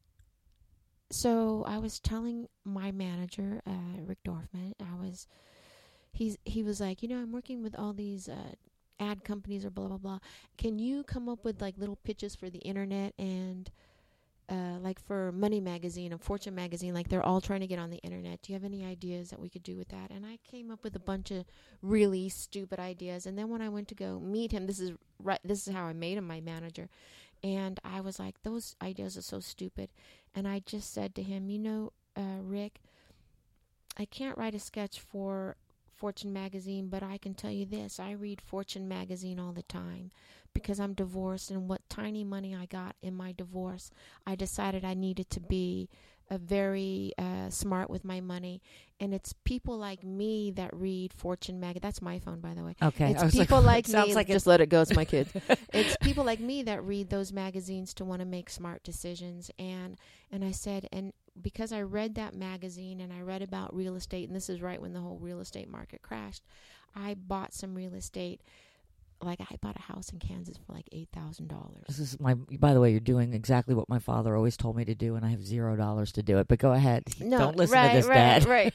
so I was telling my manager, uh, Rick Dorfman, I was. He's he was like, you know, I'm working with all these uh, ad companies or blah blah blah. Can you come up with like little pitches for the internet and uh, like for Money Magazine and Fortune Magazine? Like they're all trying to get on the internet. Do you have any ideas that we could do with that? And I came up with a bunch of really stupid ideas. And then when I went to go meet him, this is right. This is how I made him my manager. And I was like, those ideas are so stupid. And I just said to him, you know, uh, Rick, I can't write a sketch for Fortune Magazine, but I can tell you this. I read Fortune Magazine all the time because I'm divorced, and what tiny money I got in my divorce, I decided I needed to be a very uh, smart with my money. And it's people like me that read Fortune Magazine. That's my phone, by the way. Okay. It's I was people like, like sounds me. like Just let it go. It's my kids. It's people like me that read those magazines to want to make smart decisions. And and I said, and because I read that magazine and I read about real estate, and this is right when the whole real estate market crashed, I bought some real estate like I bought a house in Kansas for like eight thousand dollars. This is my. By the way, you're doing exactly what my father always told me to do, and I have zero dollars to do it. But go ahead. No, Don't listen right, to this, right, Dad. Right,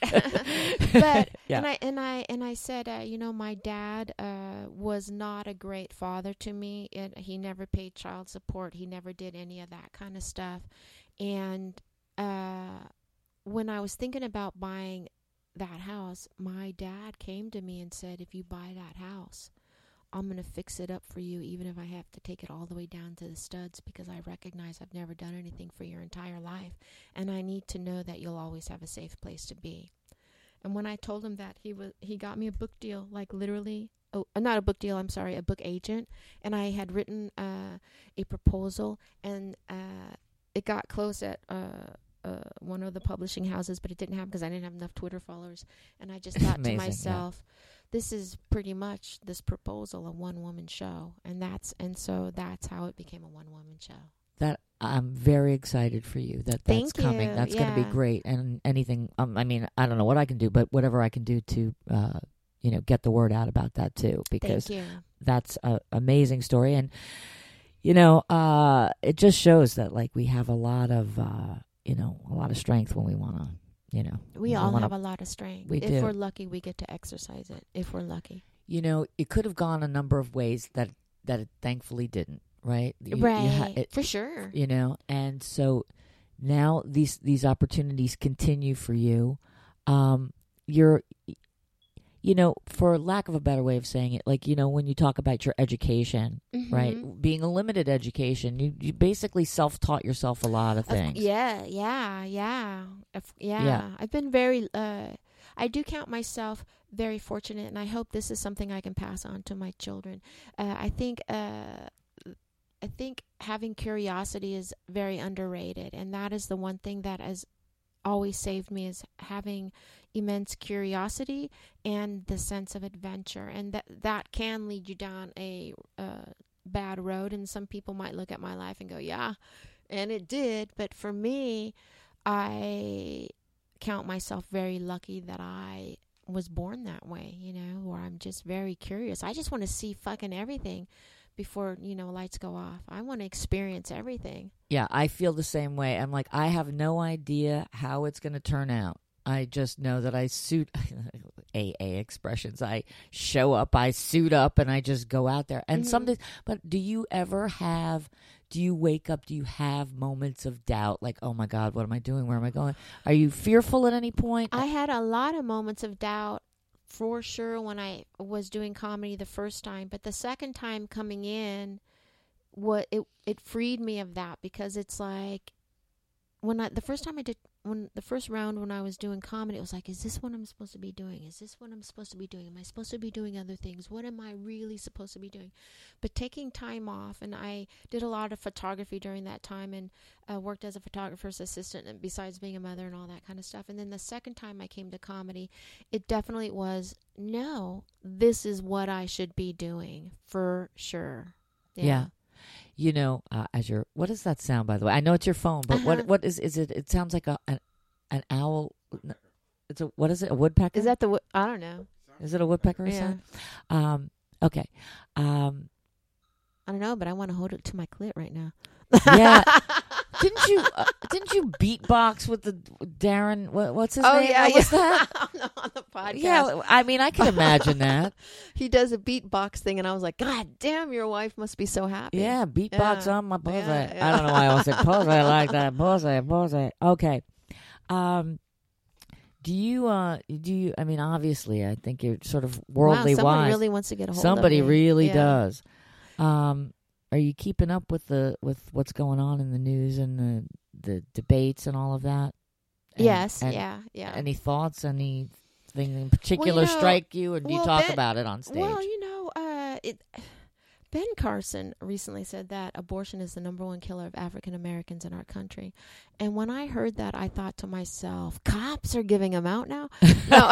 But yeah. and I and I and I said, uh, you know, my dad uh, was not a great father to me. It, he never paid child support. He never did any of that kind of stuff. And uh, when I was thinking about buying that house, my dad came to me and said, if you buy that house, I'm going to fix it up for you, even if I have to take it all the way down to the studs, because I recognize I've never done anything for your entire life, and I need to know that you'll always have a safe place to be. And when I told him that, he was he got me a book deal, like literally, oh, not a book deal, I'm sorry, a book agent, and I had written uh, a proposal, and uh, it got close at uh, uh, one of the publishing houses, but it didn't happen because I didn't have enough Twitter followers, and I just thought Amazing, to myself, yeah. This is pretty much this proposal a one-woman show, and that's and so that's how it became a one-woman show. That I'm very excited for you. That that's Thank coming. you. That's yeah. going to be great. And anything. Um, I mean, I don't know what I can do, but whatever I can do to, uh, you know, get the word out about that too, because Thank you. that's an amazing story. And you know, uh, it just shows that like we have a lot of, uh, you know, a lot of strength when we want to. You know, we all have a lot of strength. We if do. we're lucky, we get to exercise it. If we're lucky, you know, it could have gone a number of ways that that it thankfully didn't. Right, you, right, you ha- it, for sure. You know, and so now these these opportunities continue for you. Um, you're, you know, for lack of a better way of saying it, like you know, when you talk about your education, mm-hmm. right, being a limited education, you you basically self taught yourself a lot of things. Uh, yeah, yeah, yeah, yeah, yeah. I've been very. Uh, I do count myself very fortunate, and I hope this is something I can pass on to my children. Uh, I think. Uh, I think having curiosity is very underrated, and that is the one thing that has always saved me, is having immense curiosity and the sense of adventure, and that that can lead you down a uh, bad road, and some people might look at my life and go, yeah, and it did, but for me, I count myself very lucky that I was born that way, you know, where I'm just very curious. I just want to see fucking everything before, you know, lights go off. I want to experience everything. Yeah, I feel the same way. I'm like, I have no idea how it's going to turn out. I just know that I suit, A A expressions, I show up, I suit up, and I just go out there. And mm-hmm. some days, but do you ever have, do you wake up, do you have moments of doubt? Like, oh my God, what am I doing? Where am I going? Are you fearful at any point? I had a lot of moments of doubt, for sure, when I was doing comedy the first time, but the second time coming in, what it it freed me of that, because it's like when I the first time I did when the first round when I was doing comedy, it was like, is this what I'm supposed to be doing? Is this what I'm supposed to be doing? Am I supposed to be doing other things? What am I really supposed to be doing? But taking time off, and I did a lot of photography during that time, and uh, worked as a photographer's assistant, and besides being a mother and all that kind of stuff. And then the second time I came to comedy, it definitely was, no, this is what I should be doing for sure. Yeah. yeah. You know, uh, as your, what does that sound, by the way? I know it's your phone, but uh-huh. what what is is it? It sounds like a an, an owl. It's a, what is it? A woodpecker? Is that the, I don't know. Is it a woodpecker or Yeah. something? Um, okay. Um, I don't know, but I want to hold it to my clit right now. Yeah. Didn't you uh, didn't you beatbox with the Darren? What, what's his oh, name? yeah, What was yeah. that? no, on the podcast. Yeah, I mean, I can imagine that. He does a beatbox thing, and I was like, God damn, your wife must be so happy. Yeah, beatbox Yeah. on my pussy. Yeah, yeah. I don't know why I always said pussy like that. Pussy, pussy. Okay. Um, do you, uh, do you, I mean, obviously, I think you're sort of worldly wow, someone wise. really wants to get a hold Somebody of me. really Yeah. does. Um, are you keeping up with the with what's going on in the news and the the debates and all of that? And, Yes, and yeah, yeah. Any thoughts? Anything in particular Well, you know, strike you, or do you well, talk Ben- about it on stage? Well, you know, uh, it, Ben Carson recently said that abortion is the number one killer of African Americans in our country. And when I heard that, I thought to myself, cops are giving them out now? No.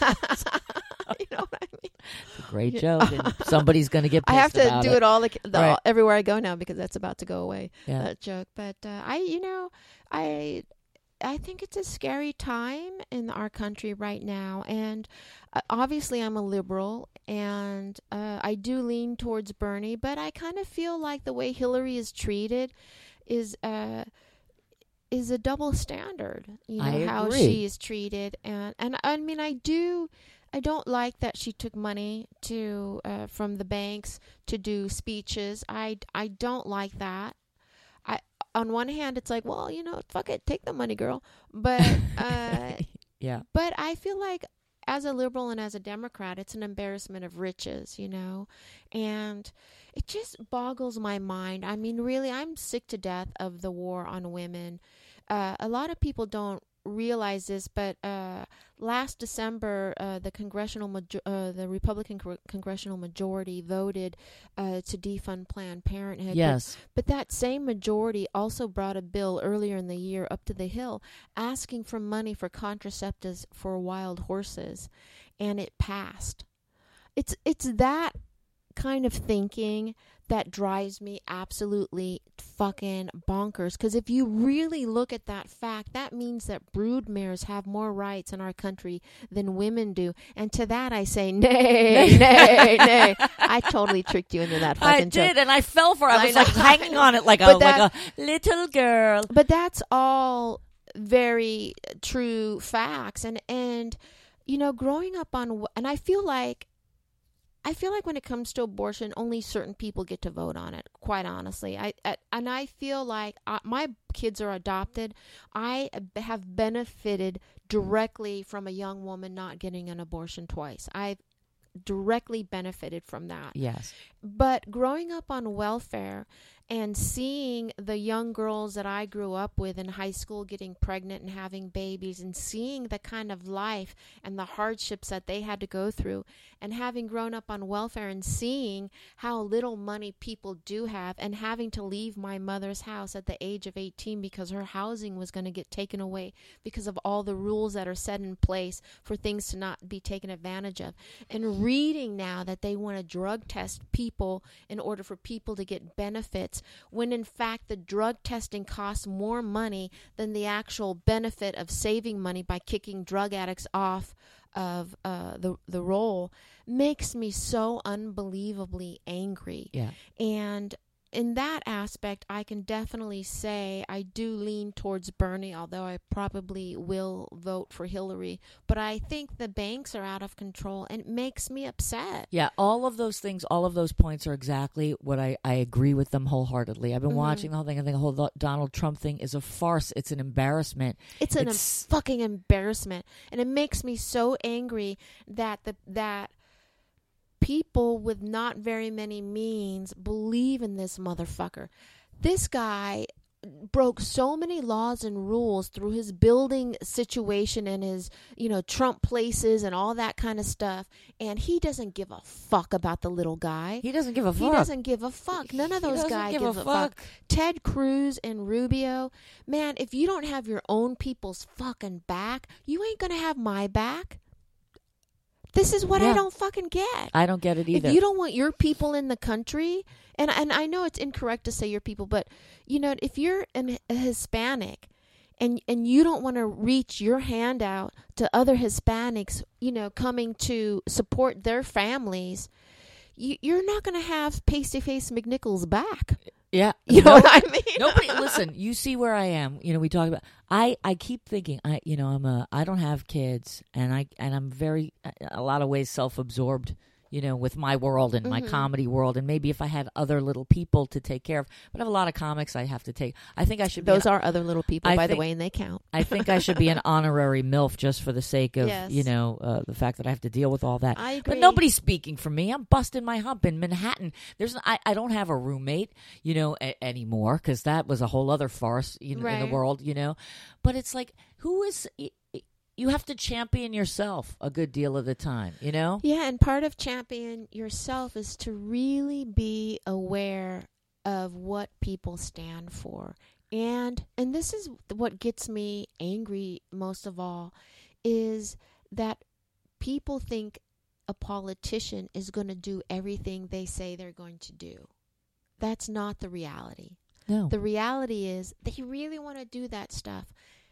You know what I mean? It's a great joke. And somebody's going to get pissed I have to about do it. it all, the, the, Right. everywhere I go now, because that's about to go away, Yeah. that joke. But uh, I, you know, I... I think it's a scary time in our country right now. And uh, obviously I'm a liberal, and uh, I do lean towards Bernie, but I kind of feel like the way Hillary is treated is uh, is a double standard. You know, I how agree. she is treated. And, and I mean, I do... I don't like that she took money to uh, from the banks to do speeches. I, I don't like that. I on one hand, it's like, well, you know, fuck it, take the money, girl. But uh, yeah. But I feel like as a liberal and as a Democrat, it's an embarrassment of riches, you know, and it just boggles my mind. I mean, really, I'm sick to death of the war on women. Uh, a lot of people don't realize this, but uh, last December, uh, the congressional, majo- uh, the Republican co- congressional majority voted uh, to defund Planned Parenthood. Yes. But, but that same majority also brought a bill earlier in the year up to the Hill asking for money for contraceptives for wild horses, and it passed. It's it's that kind of thinking that drives me absolutely fucking bonkers. Because if you really look at that fact, that means that brood mares have more rights in our country than women do. And to that I say, nay, nay, nay. I totally tricked you into that fucking I did, joke. and I fell for it. I I was know, like hanging on it like a, But that- like a little girl. But that's all very true facts. And, and you know, growing up on... And I feel like I feel like when it comes to abortion, only certain people get to vote on it, quite honestly. I, I And I feel like uh, my kids are adopted. I have benefited directly from a young woman not getting an abortion twice. I've directly benefited from that. Yes. But growing up on welfare and seeing the young girls that I grew up with in high school getting pregnant and having babies, and seeing the kind of life and the hardships that they had to go through, and having grown up on welfare and seeing how little money people do have, and having to leave my mother's house at the age of eighteen because her housing was going to get taken away because of all the rules that are set in place for things to not be taken advantage of, and reading now that they want to drug test people in order for people to get benefits, when in fact the drug testing costs more money than the actual benefit of saving money by kicking drug addicts off of uh, the the roll, makes me so unbelievably angry. Yeah. And in that aspect, I can definitely say I do lean towards Bernie, although I probably will vote for Hillary. But I think the banks are out of control, and it makes me upset. Yeah, all of those things, all of those points are exactly what I, I agree with them wholeheartedly. I've been Mhm. watching the whole thing. I think the whole Donald Trump thing is a farce. It's an embarrassment. It's an It's- em- fucking embarrassment, and it makes me so angry that the that people with not very many means believe in this motherfucker. This guy broke so many laws and rules through his building situation and his, you know, Trump places and all that kind of stuff, and he doesn't give a fuck about the little guy. He doesn't give a fuck. He doesn't give a fuck. None of He those doesn't guys give give a a fuck. fuck. Ted Cruz and Rubio, man, if you don't have your own people's fucking back, you ain't gonna have my back. This is what Yeah. I don't fucking get. I don't get it either. If you don't want your people in the country, and and I know it's incorrect to say your people, but you know, if you're an, a Hispanic and and you don't want to reach your hand out to other Hispanics, you know, coming to support their families, you, you're not going to have Pasty-Face McNichols back. yeah. You know No- what I mean? Nobody, listen, you see where I am. You know, we talk about, I, I keep thinking, I, you know, I'm a, I don't have kids, and I, and I'm very, a lot of ways self-absorbed, you know, with my world and my Mhm. comedy world. And maybe if I had other little people to take care of, but I have a lot of comics I have to take. I think I should be Those an, are other little people, I by the think- way, and they count. I think I should be an honorary MILF just for the sake of, Yes. you know, uh, the fact that I have to deal with all that. I agree. But nobody's speaking for me. I'm busting my hump in Manhattan. There's, I, I don't have a roommate, you know, a, anymore, because that was a whole other farce, you know, in Right. the world, you know. But it's like, who is? You have to champion yourself a good deal of the time, you know. Yeah, and part of champion yourself is to really be aware of what people stand for. And and this is what gets me angry most of all, is that people think a politician is going to do everything they say they're going to do. That's not the reality. No. The reality is they really want to do that stuff.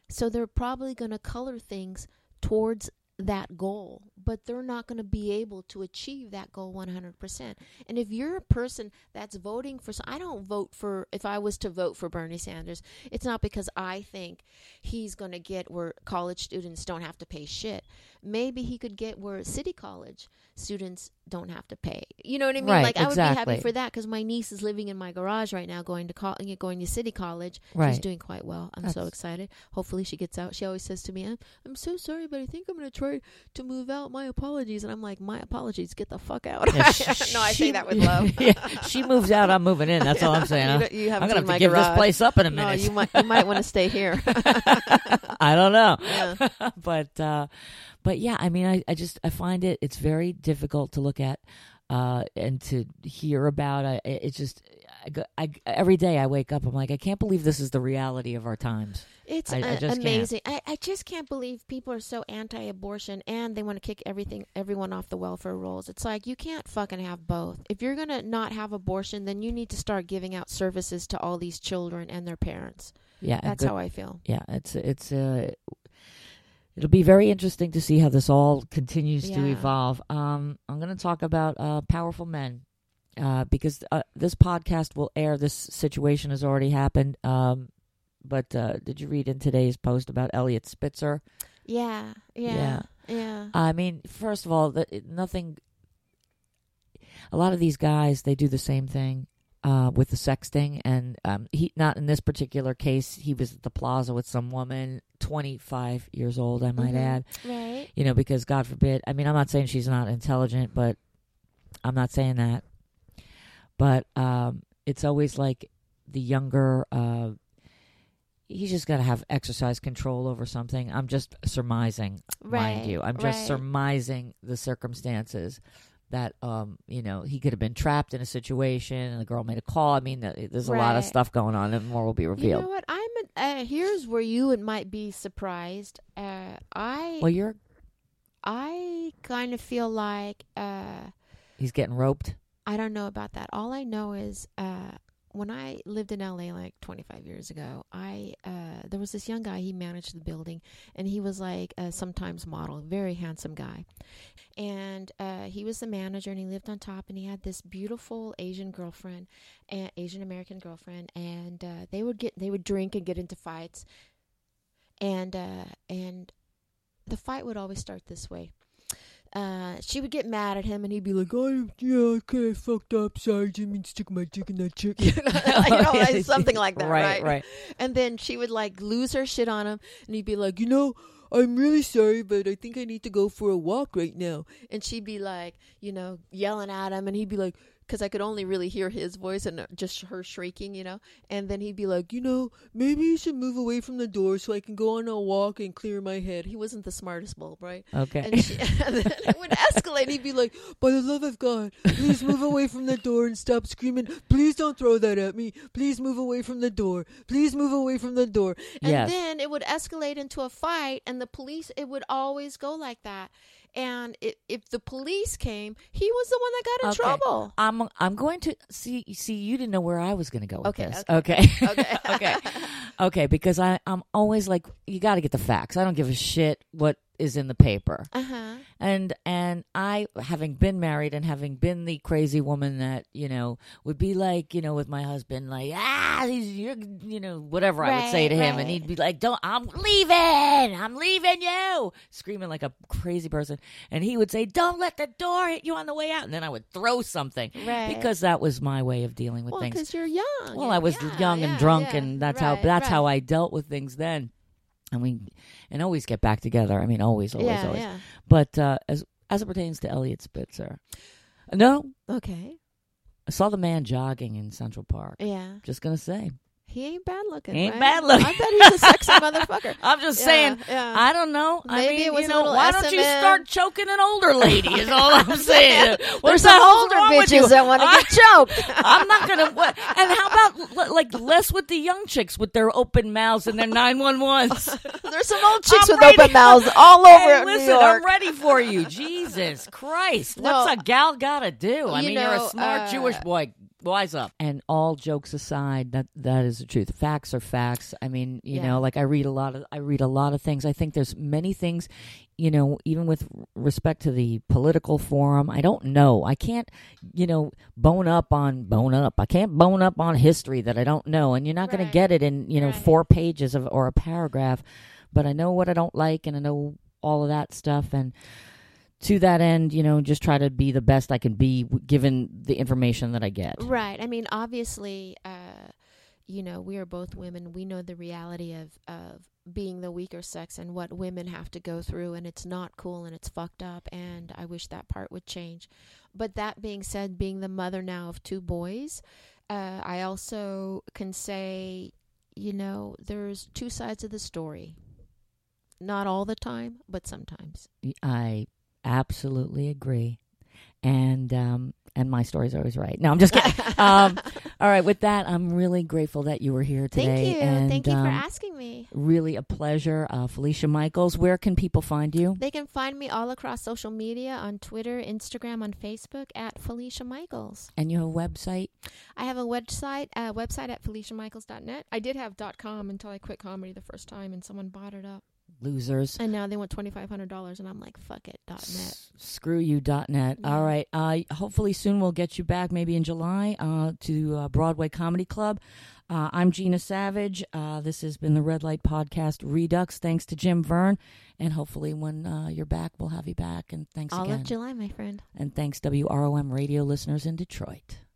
So they're probably going to color things towards that goal, but they're not going to be able to achieve that goal one hundred percent. And if you're a person that's voting for, I don't vote for, if I was to vote for Bernie Sanders, it's not because I think he's going to get where college students don't have to pay shit. Maybe he could get where city college students don't have to pay. You know what I mean? Right, like I would exactly. be happy for that, because my niece is living in my garage right now, going to call, going to city college. Right. She's doing quite well. I'm That's... so excited. Hopefully she gets out. She always says to me, I'm, I'm so sorry, but I think I'm going to try to move out. My apologies. And I'm like, my apologies. Get the fuck out. Yeah, she, no, I she, say that with love. Yeah, she moves out, I'm moving in. That's all I'm saying. you, you I'm going to have to my give garage. this place up in a No, minute. you might, you might want to stay here. I don't know. Yeah. but, uh, but yeah, I mean, I, I just, I find it, it's very difficult to look at, uh, and to hear about. I, it's just, I, go, I, every day I wake up, I'm like, I can't believe this is the reality of our times. It's I, I uh, just amazing. I, I just can't believe people are so anti-abortion and they want to kick everything, everyone off the welfare rolls. It's like, you can't fucking have both. If you're going to not have abortion, then you need to start giving out services to all these children and their parents. Yeah. That's good, how I feel. Yeah. It's, it's, uh, it'll be very interesting to see how this all continues Yeah. to evolve. Um, I'm going to talk about uh, powerful men. Uh, because uh, this podcast will air. This situation has already happened. Um, but uh, did you read in today's post about Elliot Spitzer? Yeah, yeah, Yeah. yeah. I mean, first of all, the, nothing. A lot of these guys, they do the same thing uh, with the sexting, and um, he not in this particular case. He was at the plaza with some woman, twenty-five years old, I might Mhm. add. Right. You know, because God forbid. I mean, I'm not saying she's not intelligent, but I'm not saying that. But um, it's always like the younger. Uh, he's just got to have exercise control over something. I'm just surmising, Right, mind you. I'm just right. surmising the circumstances that, um, you know, he could have been trapped in a situation and the girl made a call. I mean, there's a lot of Right. stuff going on, and more will be revealed. You know what? I'm. A, uh, here's where you would might be surprised. Uh, I. Well, you're. I kind of feel like. Uh, He's getting roped. I don't know about that. All I know is uh, when I lived in L A like twenty-five years ago, I uh, there was this young guy. He managed the building, and he was like a sometimes model, very handsome guy. And uh, he was the manager, and he lived on top, and he had this beautiful Asian girlfriend, uh, Asian American girlfriend, and uh, they would get they would drink and get into fights, and uh, and the fight would always start this way. Uh, she would get mad at him, and he'd be like, "Oh, yeah, okay, I fucked up. Sorry, didn't mean to stick my dick in that chick." you know, like something like that, right? right? Right. And then she would like lose her shit on him, and he'd be like, "You know, I'm really sorry, but I think I need to go for a walk right now." And she'd be like, you know, yelling at him, and he'd be like, because I could only really hear his voice and just her shrieking, you know. And then he'd be like, you know, maybe you should move away from the door so I can go on a walk and clear my head. He wasn't the smartest bulb, right? Okay. And, she, and then it would escalate. He'd be like, by the love of God, please move away from the door and stop screaming. Please don't throw that at me. Please move away from the door. Please move away from the door. And Yes. then it would escalate into a fight, and the police, it would always go like that. And if, if the police came, he was the one that got in Okay. trouble. I'm I'm going to see see you didn't know where I was going to go with Okay, this. okay. Okay. Okay. okay. Okay, because I I'm always like, you got to get the facts. I don't give a shit what is in the paper. Uh-huh. And and I, having been married and having been the crazy woman that, you know, would be like, you know, with my husband, like, ah, he's, you're, you know, whatever I would say to Right, him. right. And he'd be like, don't, I'm leaving. I'm leaving you. Screaming like a crazy person. And he would say, don't let the door hit you on the way out. And then I would throw something. Right. Because that was my way of dealing with Well, things. because you're young. Well, I was Yeah, young and yeah, drunk, yeah. and that's Right, how that's right. how I dealt with things then. And we and always get back together. I mean, always, always, yeah, always. yeah. But uh, as as it pertains to Elliot Spitzer, no, Okay. I saw the man jogging in Central Park. Yeah. Just gonna say, He ain't bad looking. He ain't right? bad looking. I bet he's a sexy motherfucker. I'm just Yeah, saying. yeah. I don't know. I Maybe mean, it was you a know, little why don't you S M M? start choking an older lady? Is all I'm saying. What's There's the some hell's older wrong with you? bitches that want to I- get choked. I'm not gonna. What? And how about l- like less with the young chicks with their open mouths and their nine one ones? There's some old chicks I'm with ready. open mouths all over Hey, in listen, New York. I'm ready for you. Jesus Christ, No. what's a gal gotta do? I You mean, you're know, a smart uh, Jewish boy. wise up. And all jokes aside, that that is the truth. Facts are facts. I mean, you Yeah. know, like I read a lot of I read a lot of things. I think there's many things, you know, even with respect to the political forum, I don't know. I can't, you know, bone up on bone up. I can't bone up on history that I don't know, and you're not going Right. to get it in, you know, Right. four pages of or a paragraph. But I know what I don't like, and I know all of that stuff, and to that end, you know, just try to be the best I can be given the information that I get. Right. I mean, obviously, uh, you know, we are both women. We know the reality of, of being the weaker sex and what women have to go through, and it's not cool and it's fucked up, and I wish that part would change. But that being said, being the mother now of two boys, uh, I also can say, you know, there's two sides of the story. Not all the time, but sometimes. I absolutely agree. And um, and my story's always right. No, I'm just kidding. um, all right, with that, I'm really grateful that you were here today. Thank you. And, Thank you um, for asking me. Really a pleasure. Uh, Felicia Michaels, where can people find you? They can find me all across social media, on Twitter, Instagram, on Facebook, at Felicia Michaels. And you have a website? I have a website, a website at felicia michaels dot net. I did have .com until I quit comedy the first time, and someone bought it up. Losers. And now they want twenty-five hundred dollars, and I'm like, fuck it, .net. S- screw you, dot net. Yeah. All right. Uh, hopefully soon we'll get you back, maybe in July, uh, to uh, Broadway Comedy Club. Uh, I'm Gina Savage. Uh, this has been the Red Light Podcast Redux. Thanks to Jim Verne. And hopefully when uh, you're back, we'll have you back. And thanks All again. of July, my friend. And thanks W R O M radio listeners in Detroit.